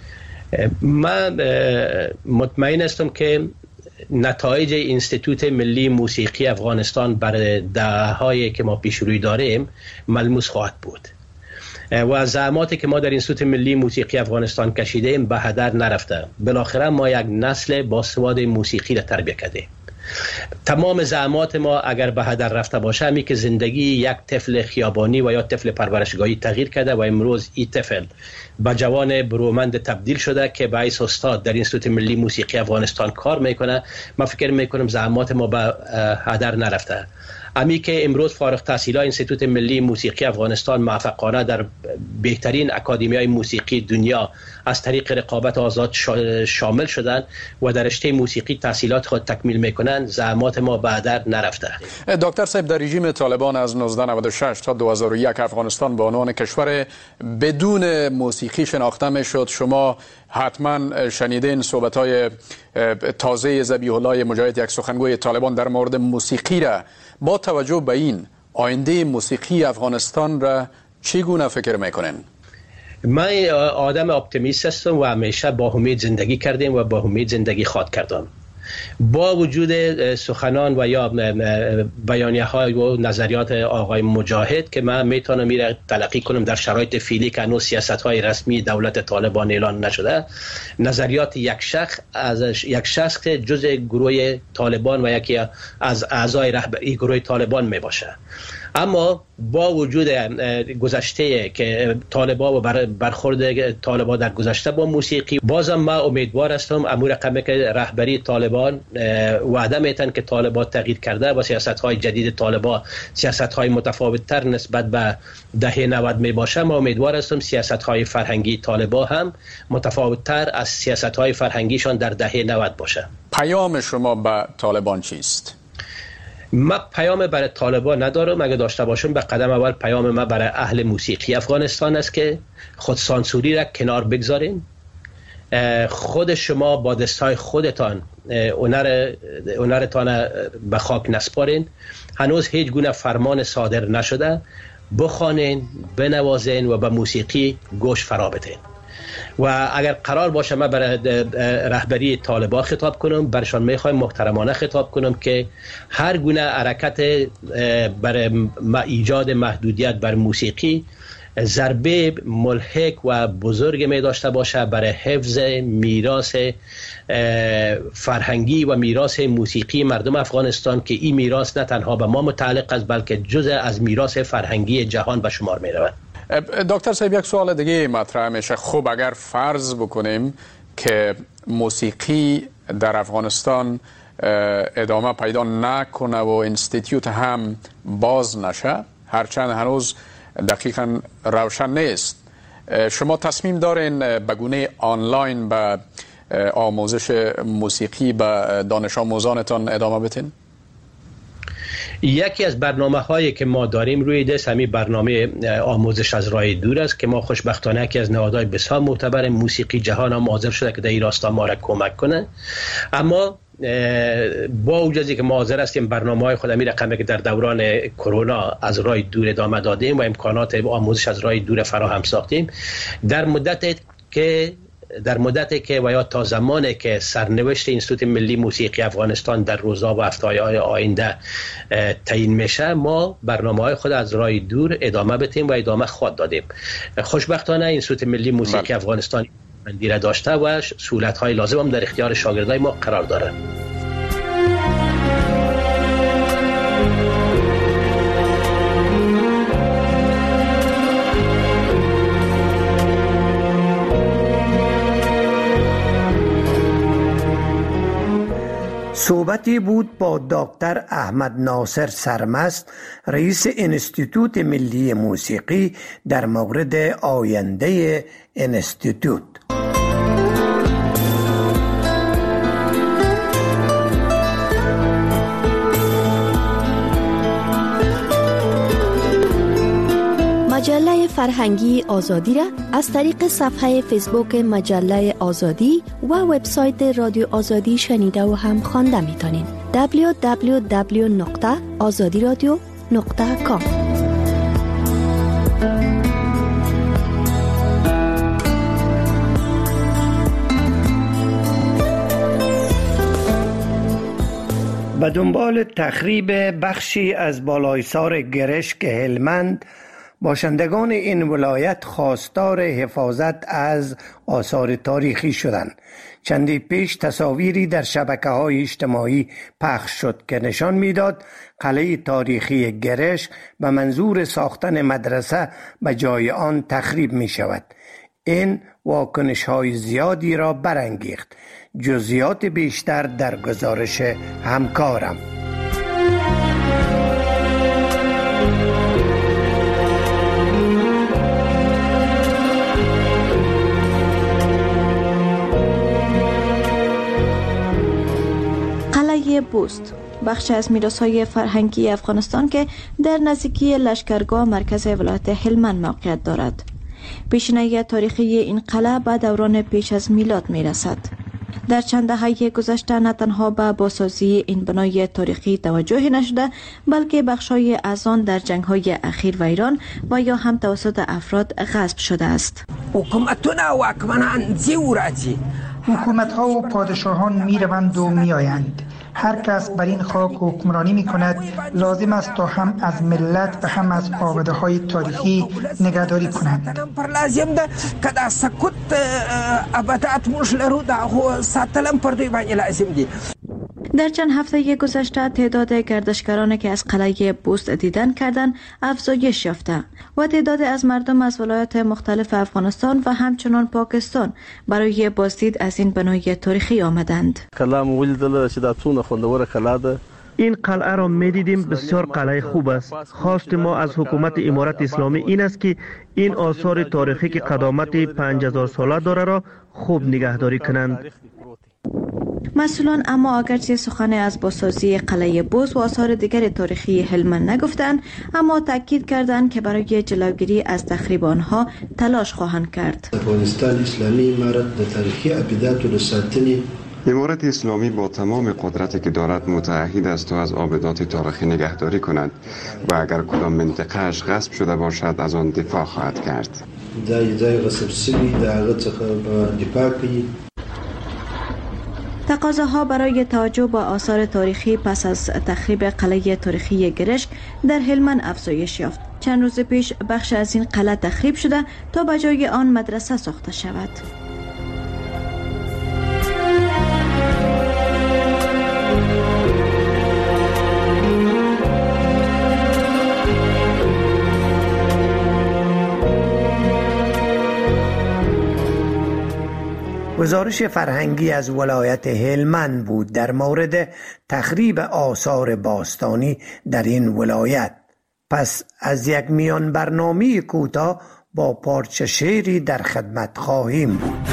من مطمئن هستم که نتایج انستیتوت ملی موسیقی افغانستان برای دهه‌هایی که ما پیش روی داریم ملموس خواهد بود و زحماتی که ما در انستیتوت ملی موسیقی افغانستان کشیدیم به هدر نرفته. بالاخره ما یک نسل باسواد موسیقی را تربیت کردیم. تمام زحمات ما اگر به هدر رفته باشه، همی که زندگی یک طفل خیابانی و یا طفل پرورشگاهی تغییر کرده و امروز این طفل به جوان برومند تبدیل شده که باعث استاد در انستیتوت ملی موسیقی افغانستان کار میکنه. من فکر میکنم زحمات ما به هدر نرفته. امی که امروز فارغ التحصیلان انستیتوت ملی موسیقی افغانستان موفقانه در بهترین اکادمیای موسیقی دنیا از طریق رقابت آزاد شامل شدن و در رشته موسیقی تحصیلات خود تکمیل میکنن، زحمات ما به هدر نرفته. دکتر صاحب، در رژیم طالبان از نوزده نود و شش تا دو هزار و یک افغانستان به عنوان کشور بدون موسیقی شناخته میشد. شما حتما شنیدین صحبت‌های تازه ذبیح الله مجاهد، یک سخنگوی طالبان، در مورد موسیقی را. با توجه به این، آینده موسیقی افغانستان را چگونه فکر میکنین؟ من آدم اپتیمیست هستم و همیشه با امید زندگی کردیم و با امید زندگی خواهد کردم. با وجود سخنان و یا بیانیه های و نظریات آقای مجاهد که من میتونم میره تلقی کنم در شرایط فعلی که هنوز سیاست های رسمی دولت طالبان اعلان نشده، نظریات یک شخص از یک شخص که جزء گروه طالبان و یکی از اعضای رهبری گروه طالبان می باشه. اما با وجود گذشته که طالبان و برخورد طالبان در گذشته با موسیقی، بازم ما امیدوار هستم امور رقمی که رهبری طالبان وعده میتن که طالبان تغییر کرده و سیاست های جدید طالبان سیاست های متفاوت تر نسبت به دهه نود می باشه. ما امیدوار هستم سیاست های فرهنگی طالبان هم متفاوت تر از سیاست های فرهنگیشان در دهه نود باشه. پیام شما به طالبان چیست؟ ما پیام برای طالبان ندارم. اگه داشته باشم به قدم اول پیام ما برای اهل موسیقی افغانستان است که خود سانسوری را کنار بگذارین. خود شما با دستای خودتان هنر هنرتان به خاک نسپارین. هنوز هیچ گونه فرمان صادر نشده. بخوانین، بنوازین و به موسیقی گوش فرا بدین. و اگر قرار باشه من برای رهبری طالبان خطاب کنم، برشان میخوایم محترمانه خطاب کنم که هر گونه حرکت برای ایجاد محدودیت بر موسیقی ضربه ملحق و بزرگ می داشته باشه برای حفظ میراث فرهنگی و میراث موسیقی مردم افغانستان که این میراث نه تنها به ما متعلق است بلکه جزء از میراث فرهنگی جهان به شمار می رود. دکتر صاحب یک سوال دیگه مطرح میشه. خب اگر فرض بکنیم که موسیقی در افغانستان ادامه پیدا نکنه و انستیتیوت هم باز نشه، هرچند هنوز دقیقا روشن نیست، شما تصمیم دارین به گونه آنلاین به آموزش موسیقی به دانش آموزانتان ادامه بدین؟ یکی از برنامه هایی که ما داریم روی دست همین برنامه آموزش از راه دور است که ما خوشبختانه یکی از نهادهای بسیار معتبر موسیقی جهان هم حاضر شده که در این راستا ما را کمک کنه. اما با وجودی که ما حاضر هستیم برنامه های خود همین رقمی که در دوران کرونا از راه دور ادامه دادیم و امکانات آموزش از راه دور فراهم ساختیم، در مدت که در مدتی که و یا تا زمانی که سرنوشت اینستیتوت ملی موسیقی افغانستان در روزها و هفته‌های آینده تعیین میشه، ما برنامه‌های خود از راه دور ادامه بدیم و ادامه خود دادیم. خوشبختانه اینستیتوت ملی موسیقی بل. افغانستان مندیره داشته و سهولت‌های لازم هم در اختیار شاگردای ما قرار داره. صحبتی بود با دکتر احمد ناصر سرمست، رئیس انستیتوت ملی موسیقی، در مورد آینده انستیتوت. مجله فرهنگی آزادی را از طریق صفحه فیسبوک مجله آزادی و وبسایت رادیو آزادی شنیده و هم خوانده میتونید. دبلیو دبلیو دبلیو نقطه آزادی رادیو نقطه کام. به دنبال تخریب بخشی از بالایسار گرشک هلمند، باشندگان این ولایت خواستار حفاظت از آثار تاریخی شدند. چندی پیش تصاویری در شبکه‌های اجتماعی پخش شد که نشان می‌داد قلعه تاریخی گرشک به منظور ساختن مدرسه به جای آن تخریب می‌شود. این واکنش‌های زیادی را برانگیخت. جزئیات بیشتر در گزارش همکارم. قلعه بوست بخش از میراث‌های فرهنگی افغانستان که در نزدیکی لشکرگاه مرکز ولایت هلمند موقعیت دارد. پیشینه تاریخی این قلعه به دوران پیش از میلاد میرسد. در چند دهه گذشته نه تنها به بازسازی این بنای تاریخی توجه نشده، بلکه بخش‌های از آن در جنگ‌های اخیر ویران و یا هم توسط افراد غصب شده است. حکومتونه واکمنان زی ورځي حکومت ها و پادشاهان می روند و می آیند. هر کس بر این خاک حکمرانی می کند. لازم است تا هم از ملت و هم از آباده های تاریخی نگهداری کنند. لازم ده که دا سکوت ابدات موش لرو دا ساتلم پر دوی باندې لازم دی. در چند هفته گذشته تعداد گردشگرانی که از قلعه بست دیدن کردند افزایش یافته و تعداد از مردم از ولایات مختلف افغانستان و همچنان پاکستان برای بازدید از این بنای تاریخی آمدند. قلعه ولیدل چې دا څونه خوندوره قلعه ده. این قلعه را می دیدیم بسیار قلعه خوب است. خواست ما از حکومت امارت اسلامی این است که این آثار تاریخی که قدامت پنج هزار ساله داره را خوب نگهداری کنند. مسئولان اما اگرچه سخن از بازسازی قلعه بست و آثار دیگر تاریخی هلمند نگفتند، اما تاکید کردند که برای جلوگیری از تخریب آنها تلاش خواهند کرد. افغانستان اسلامی امارت د تاریخی ابدات و ساتنی امارت اسلامی با تمام قدرتی که دارد متعهد است تا از آبدات تاریخی نگهداری کند و اگر کدام منطقه‌اش غصب شده باشد از آن دفاع خواهد کرد. ځای ځای غصب شوي د هغه څخه دفاع کوي. تقاضاها برای توجه به آثار تاریخی پس از تخریب قلعه تاریخی گرشک در هلمند افزایش یافت. چند روز پیش بخش از این قلعه تخریب شده تا به جای آن مدرسه ساخته شود. گزارش فرهنگی از ولایت هلمند بود در مورد تخریب آثار باستانی در این ولایت. پس از یک میان برنامه کوتاه با پارچه شعری در خدمت خواهیم بود.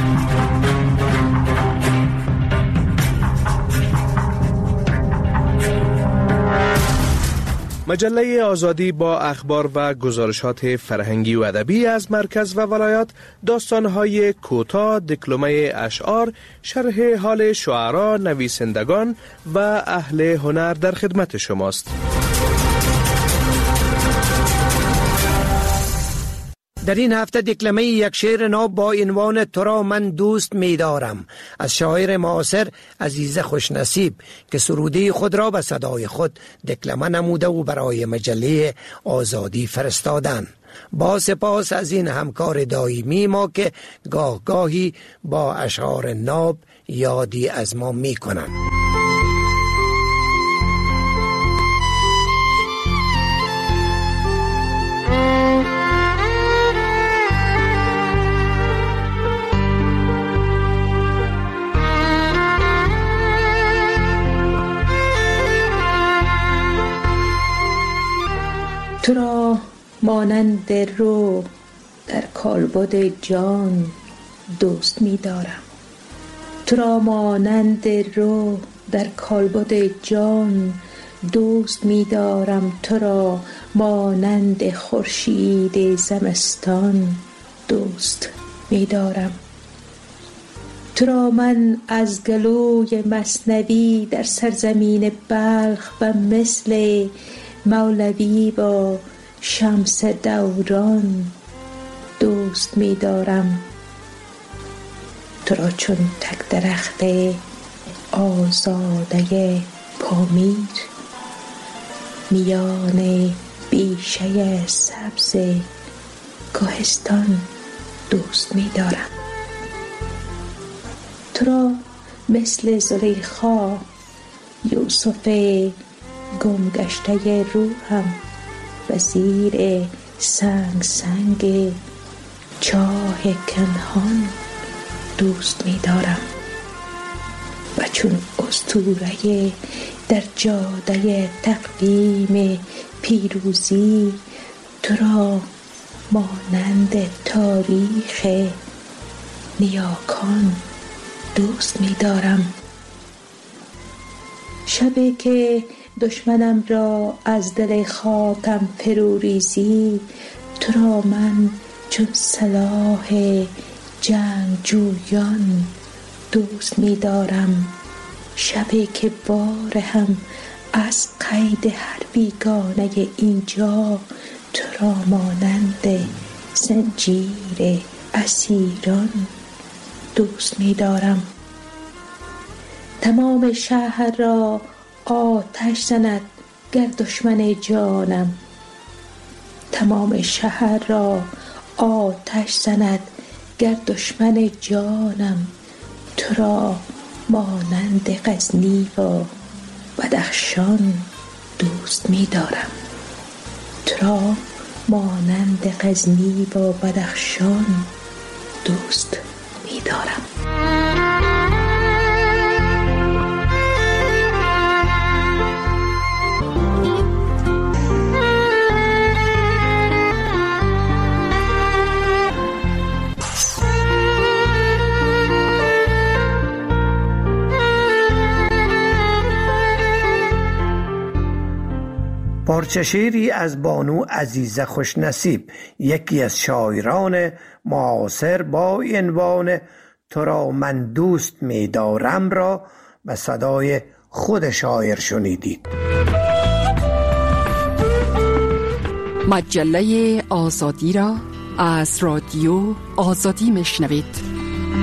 مجله آزادی با اخبار و گزارشات فرهنگی و ادبی از مرکز و ولایات، داستان‌های کوتاه، دکلمه اشعار، شرح حال شعرا، نویسندگان و اهل هنر در خدمت شماست. در این هفته دکلمه یک شعر نو با عنوان تو را من دوست می دارم از شاعر معاصر عزیز خوشنصیب که سروده خود را به صدای خود دکلمه نموده و برای مجله آزادی فرستادن. با سپاس از این همکار دائمی ما که گاه گاهی با اشعار ناب یادی از ما می کنند. تو را مانند رو در کالبد جان دوست می دارم. تو را مانند رو در کالبد جان دوست می دارم. تو را مانند خورشید زمستان دوست می دارم. تو را من از گلوی مثنوی در سرزمین بلخ و مثل مولوی با شمس دوران دوست می دارم. تو را چون تک درخت آزاده پامیر میان بیشه سبز کوهستان دوست می دارم. تو را مثل زلیخا یوسف گم گشته روحم و زیر سنگ سنگ چاه کنهان دوست می دارم. و چون اسطوره در جاده تقویم پیروزی تو را مانند تاریخ نیاکان دوست می دارم. شبی که دشمنم را از دل خاکم فرو ریزی تو را من چون سلاح جنگجویان دوست می دارم. شبی که بار هم از قید هر بیگانه اینجا تو را مانند زنجیر اسیران دوست می دارم. تمام شهر را آتش زند گر دشمن جانم. تمام شهر را آتش زند گر دشمن جانم. تو را مانند غزنی و بدخشان دوست می دارم. تو را مانند غزنی و بدخشان دوست می دارم. پارچه شعری از بانو عزیزه خوشنصیب، یکی از شاعران معاصر با عنوان تو را من دوست می دارم را به صدای خود شاعر شنیدید. مجله آزادی را از رادیو آزادی میشنوید.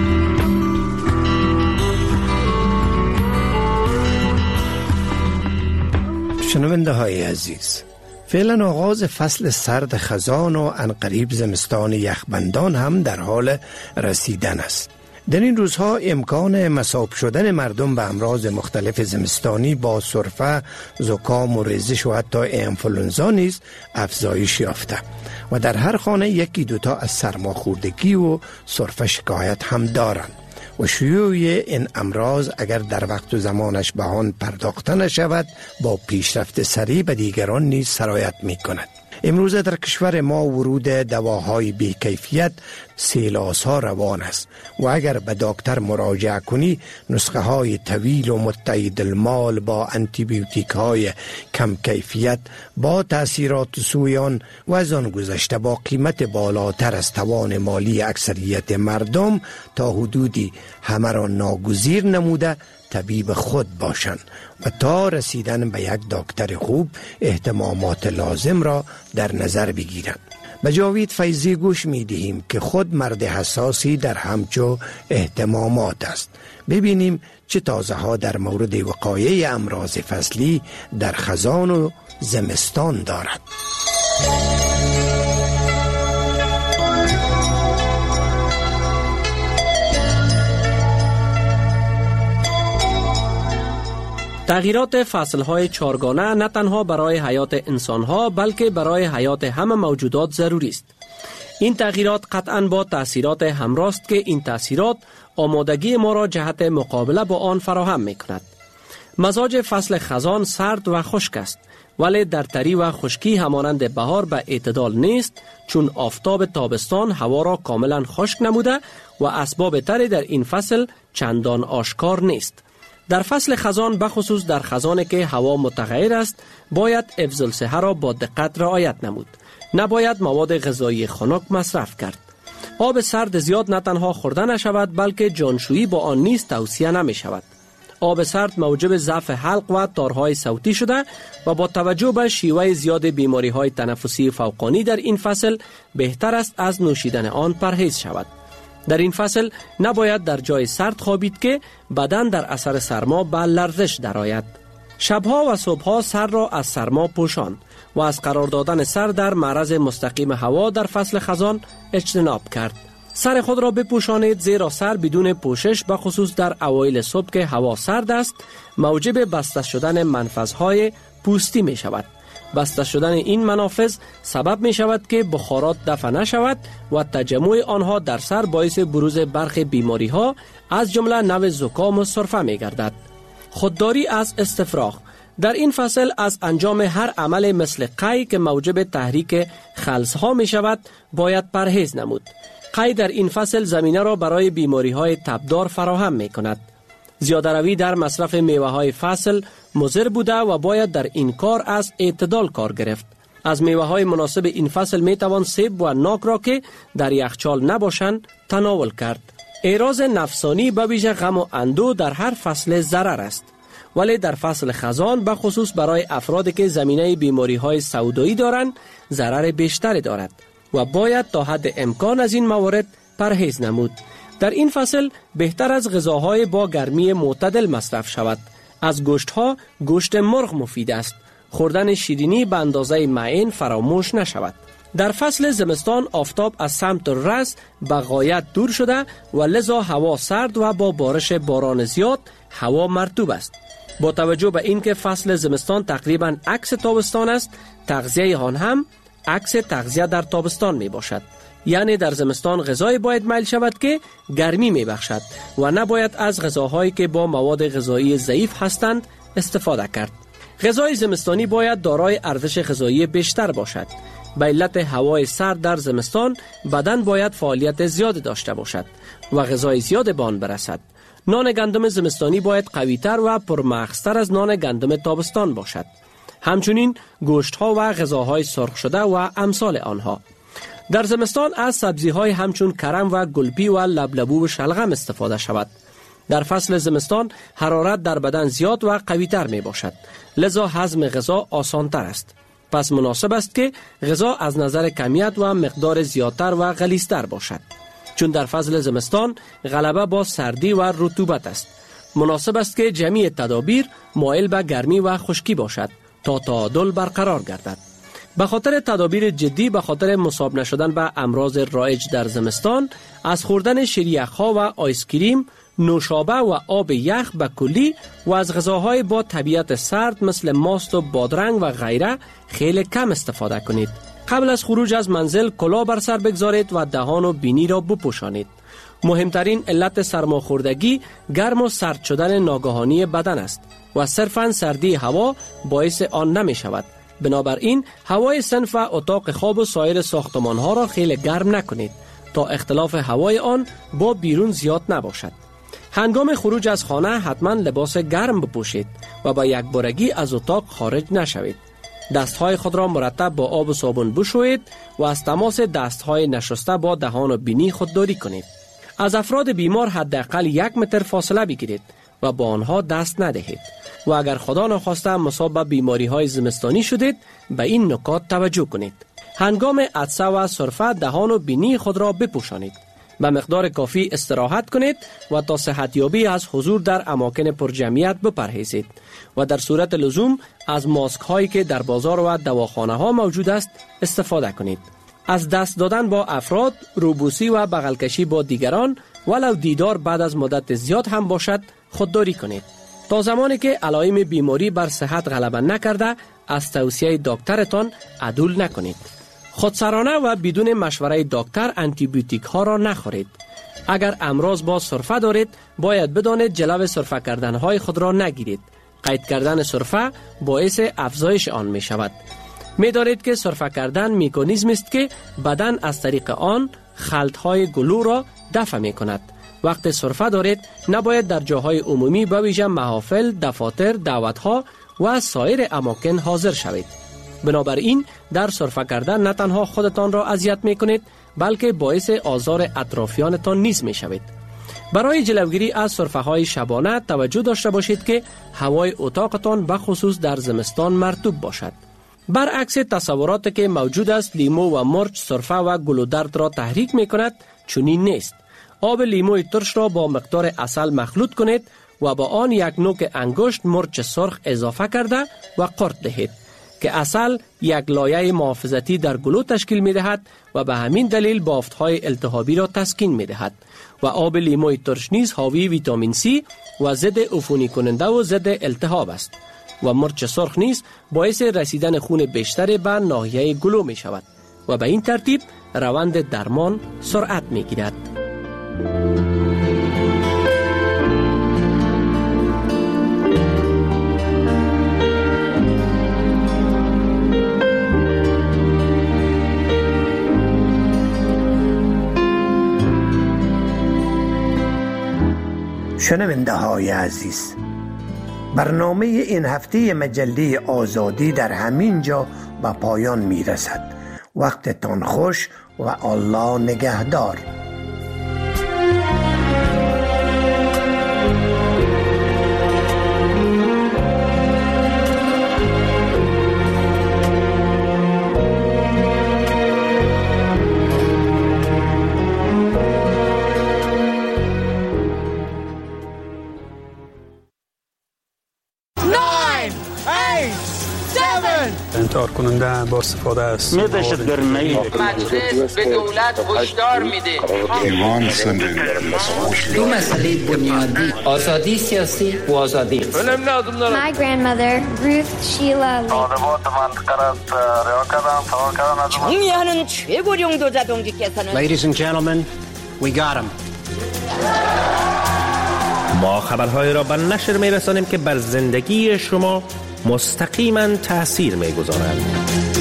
شنونده های عزیز، فعلا آغاز فصل سرد خزان و عنقریب زمستان یخبندان هم در حال رسیدن است. در این روزها امکان مصاب شدن مردم به امراض مختلف زمستانی با سرفه، زکام و ریزش و حتی انفلونزا نیز افزایش یافته و در هر خانه یکی دوتا از سرماخوردگی و سرفه شکایت هم دارند و شیوع این امراض اگر در وقت و زمانش به آن پرداخته نشود با پیشرفت سریع به دیگران نیز سرایت می کند. امروز در کشور ما ورود دواهای بی‌کیفیت سیلاس‌ها روان است و اگر به دکتر مراجعه کنی نسخه های طویل و متعدد المال با انتی بیوتیک های کم کیفیت با تأثیرات سویان و از آن گذشته با قیمت بالاتر از توان مالی اکثریت مردم تا حدودی همه را ناگزیر نموده طبیب خود باشند و تا رسیدن به یک دکتر خوب اهتمامات لازم را در نظر بگیرند. به جاوید فیضی گوش می دهیم که خود مرد حساسی در همچو اهتمامات است. ببینیم چه تازه ها در مورد وقایع امراض فصلی در خزان و زمستان دارد. تغییرات فصلهای چارگانه نه تنها برای حیات انسانها بلکه برای حیات همه موجودات ضروری است. این تغییرات قطعاً با تأثیرات همراه است که این تأثیرات آمادگی ما را جهت مقابله با آن فراهم می کند. مزاج فصل خزان سرد و خشک است، ولی در تری و خشکی همانند بهار به اعتدال نیست، چون آفتاب تابستان هوا را کاملا خشک نموده و اسباب تری در این فصل چندان آشکار نیست. در فصل خزان بخصوص در خزانی که هوا متغیر است باید حفظ الصحه را با دقت رعایت نمود. نباید مواد غذایی خنک مصرف کرد. آب سرد زیاد نه تنها خورده نشود بلکه جانشویی با آن نیز توصیه نمی شود. آب سرد موجب ضعف حلق و تارهای صوتی شده و با توجه به شیوه زیاد بیماری های تنفسی فوقانی در این فصل بهتر است از نوشیدن آن پرهیز شود. در این فصل نباید در جای سرد خوابید که بدن در اثر سرما به لرزش درآید. شبها و صبحها سر را از سرما پوشاند و از قرار دادن سر در معرض مستقیم هوا در فصل خزان اجتناب کرد. سر خود را بپوشانید، زیرا سر بدون پوشش به خصوص در اوایل صبح که هوا سرد است موجب بسته شدن منفذهای پوستی می شود. بسته شدن این منافذ سبب می شود که بخارات دفع نشود و تجمع آنها در سر باعث بروز برخی بیماری ها از جمله نوع زکام و سرفه می گردد. خودداری از استفراغ در این فصل از انجام هر عمل مثل قی که موجب تحریک خلس ها می شود باید پرهیز نمود. قی در این فصل زمینه را برای بیماری های تبدار فراهم می کند. زیاده روی در مصرف میوه های فصل مضر بوده و باید در این کار از اعتدال کار گرفت. از میوه های مناسب این فصل می توان سیب و ناک را که در یخچال نباشند تناول کرد. اعراض نفسانی به ویژه غم و اندوه در هر فصل ضرر است، ولی در فصل خزان به خصوص برای افرادی که زمینه بیماری های سودایی دارند ضرر بیشتری دارد و باید تا حد امکان از این موارد پرهیز نمود. در این فصل بهتر از غذاهای با گرمی معتدل مصرف شود. از گوشتها گوشت مرغ مفید است. خوردن شیرینی به اندازه معین فراموش نشود. در فصل زمستان آفتاب از سمت راس به غایت دور شده و لذا هوا سرد و با بارش باران زیاد هوا مرطوب است. با توجه به اینکه فصل زمستان تقریبا عکس تابستان است، تغذیه آن هم عکس تغذیه در تابستان می باشد. یعنی در زمستان غذای باید میل شود که گرمی می بخشد و نباید از غذاهایی که با مواد غذایی ضعیف هستند استفاده کرد. غذای زمستانی باید دارای ارزش غذایی بیشتر باشد. به علت هوای سرد در زمستان بدن باید فعالیت زیاد داشته باشد و غذای زیاد به آن برسد. نان گندم زمستانی باید قوی‌تر و پرمغزتر از نان گندم تابستان باشد. همچنین گوشت‌ها و غذاهای سرخ شده و امثال آنها. در زمستان از سبزی‌های همچون کرم و گلپی و لبلبو و شلغم استفاده شود. در فصل زمستان حرارت در بدن زیاد و قوی‌تر می باشد، لذا هضم غذا آسان‌تر است. پس مناسب است که غذا از نظر کمیت و مقدار زیادتر و غلیظتر باشد. چون در فصل زمستان غلبه با سردی و رطوبت است، مناسب است که جمعی تدابیر مایل به گرمی و خشکی باشد تا تعادل برقرار گردد. به خاطر تدابیر جدی به خاطر مصاب نشدن به امراض رایج در زمستان، از خوردن شیریخ‌ها و آیسکریم، نوشابه و آب یخ به کلی و از غذاهای با طبیعت سرد مثل ماست و بادرنگ و غیره خیلی کم استفاده کنید. قبل از خروج از منزل کلاه بر سر بگذارید و دهان و بینی را بپوشانید. مهمترین علت سرماخوردگی گرم و سرد شدن ناگهانی بدن است و صرفاً سردی هوا باعث آن نمی شود. بنابراین هوای صنف و اتاق خواب و سایر ساختمان ها را خیلی گرم نکنید تا اختلاف هوای آن با بیرون زیاد نباشد. هنگام خروج از خانه حتما لباس گرم بپوشید و با یک بارگی از اتاق خارج نشوید. دستهای خود را مرتب با آب و صابون بشویید و از تماس دستهای نشسته با دهان و بینی خودداری کنید. از افراد بیمار حداقل یک متر فاصله بگیرید و با آنها دست ندهید و اگر خدا نخواسته مصاب به بیماری های زمستانی شدید به این نکات توجه کنید. هنگام عطسه و سرفه دهان و بینی خود را بپوشانید. به مقدار کافی استراحت کنید و تا صحتیابی از حضور در اماکن پرجمعیت بپرهیزید و در صورت لزوم از ماسک هایی که در بازار و دواخانه ها موجود است استفاده کنید. از دست دادن با افراد، روبوسی و بغلکشی با دیگران ولو دیدار بعد از مدت زیاد هم باشد خودداری کنید. تا زمانی که علائم بیماری بر صحت غلبه نکرده از توصیه دکترتان عدول نکنید. خودسرانه و بدون مشوره دکتر آنتی بیوتیک ها را نخورید. اگر امراض با سرفه دارید باید بدانید جلو سرفه کردن های خود را نگیرید. قید کردن سرفه باعث افزایش آن می شود. می دارید که سرفه کردن مکانیزم است که بدن از طریق آن خلط های گلو را دفع می کند. وقت سرفه دارید نباید در جاهای عمومی به ویژه محافل، دفاتر، دعوتها و سایر اماکن حاضر شوید. بنابراین در سرفه کردن نه تنها خودتان را اذیت می کنید بلکه باعث آزار اطرافیانتان نیز می شوید. برای جلوگیری از سرفه های شبانه توجه داشته باشید که هوای اتاقتان به خصوص در زمستان مرطوب باشد. برعکس تصورات که موجود است لیمو و مرچ سرفه و گلودرد را تحریک می کند، چنین نیست. آب لیموی ترش را با مقدار عسل مخلوط کنید و با آن یک نوک انگشت مرچ سرخ اضافه کرده و قرط دهید که عسل یک لایه محافظتی در گلو تشکیل می دهد و به همین دلیل بافت های التهابی را تسکین می دهد و آب لیموی ترش نیز حاوی ویتامین سی و ضد عفونی کننده و ضد التهاب است و مرچ سرخ نیز باعث رسیدن خون بیشتر به ناحیه گلو می شود و به این ترتیب روند درمان سرعت می گیرد. شنونده های عزیز، برنامه این هفته مجله آزادی در همین جا به پایان می رسد. وقتتان خوش و الله نگهدار. انکار کننده با استفاده است. مجلس به دولت هشدار میده. دو مسئله بنیادی، آزادی سیاسی و آزادی. My grandmother Ruth Sheila 정의하는 최고령도 자동직께서는 Ladies and gentlemen, we got him. ما خبرهای را به نشر می رسانیم که بر زندگی شما مستقیما تأثیر می گذارند.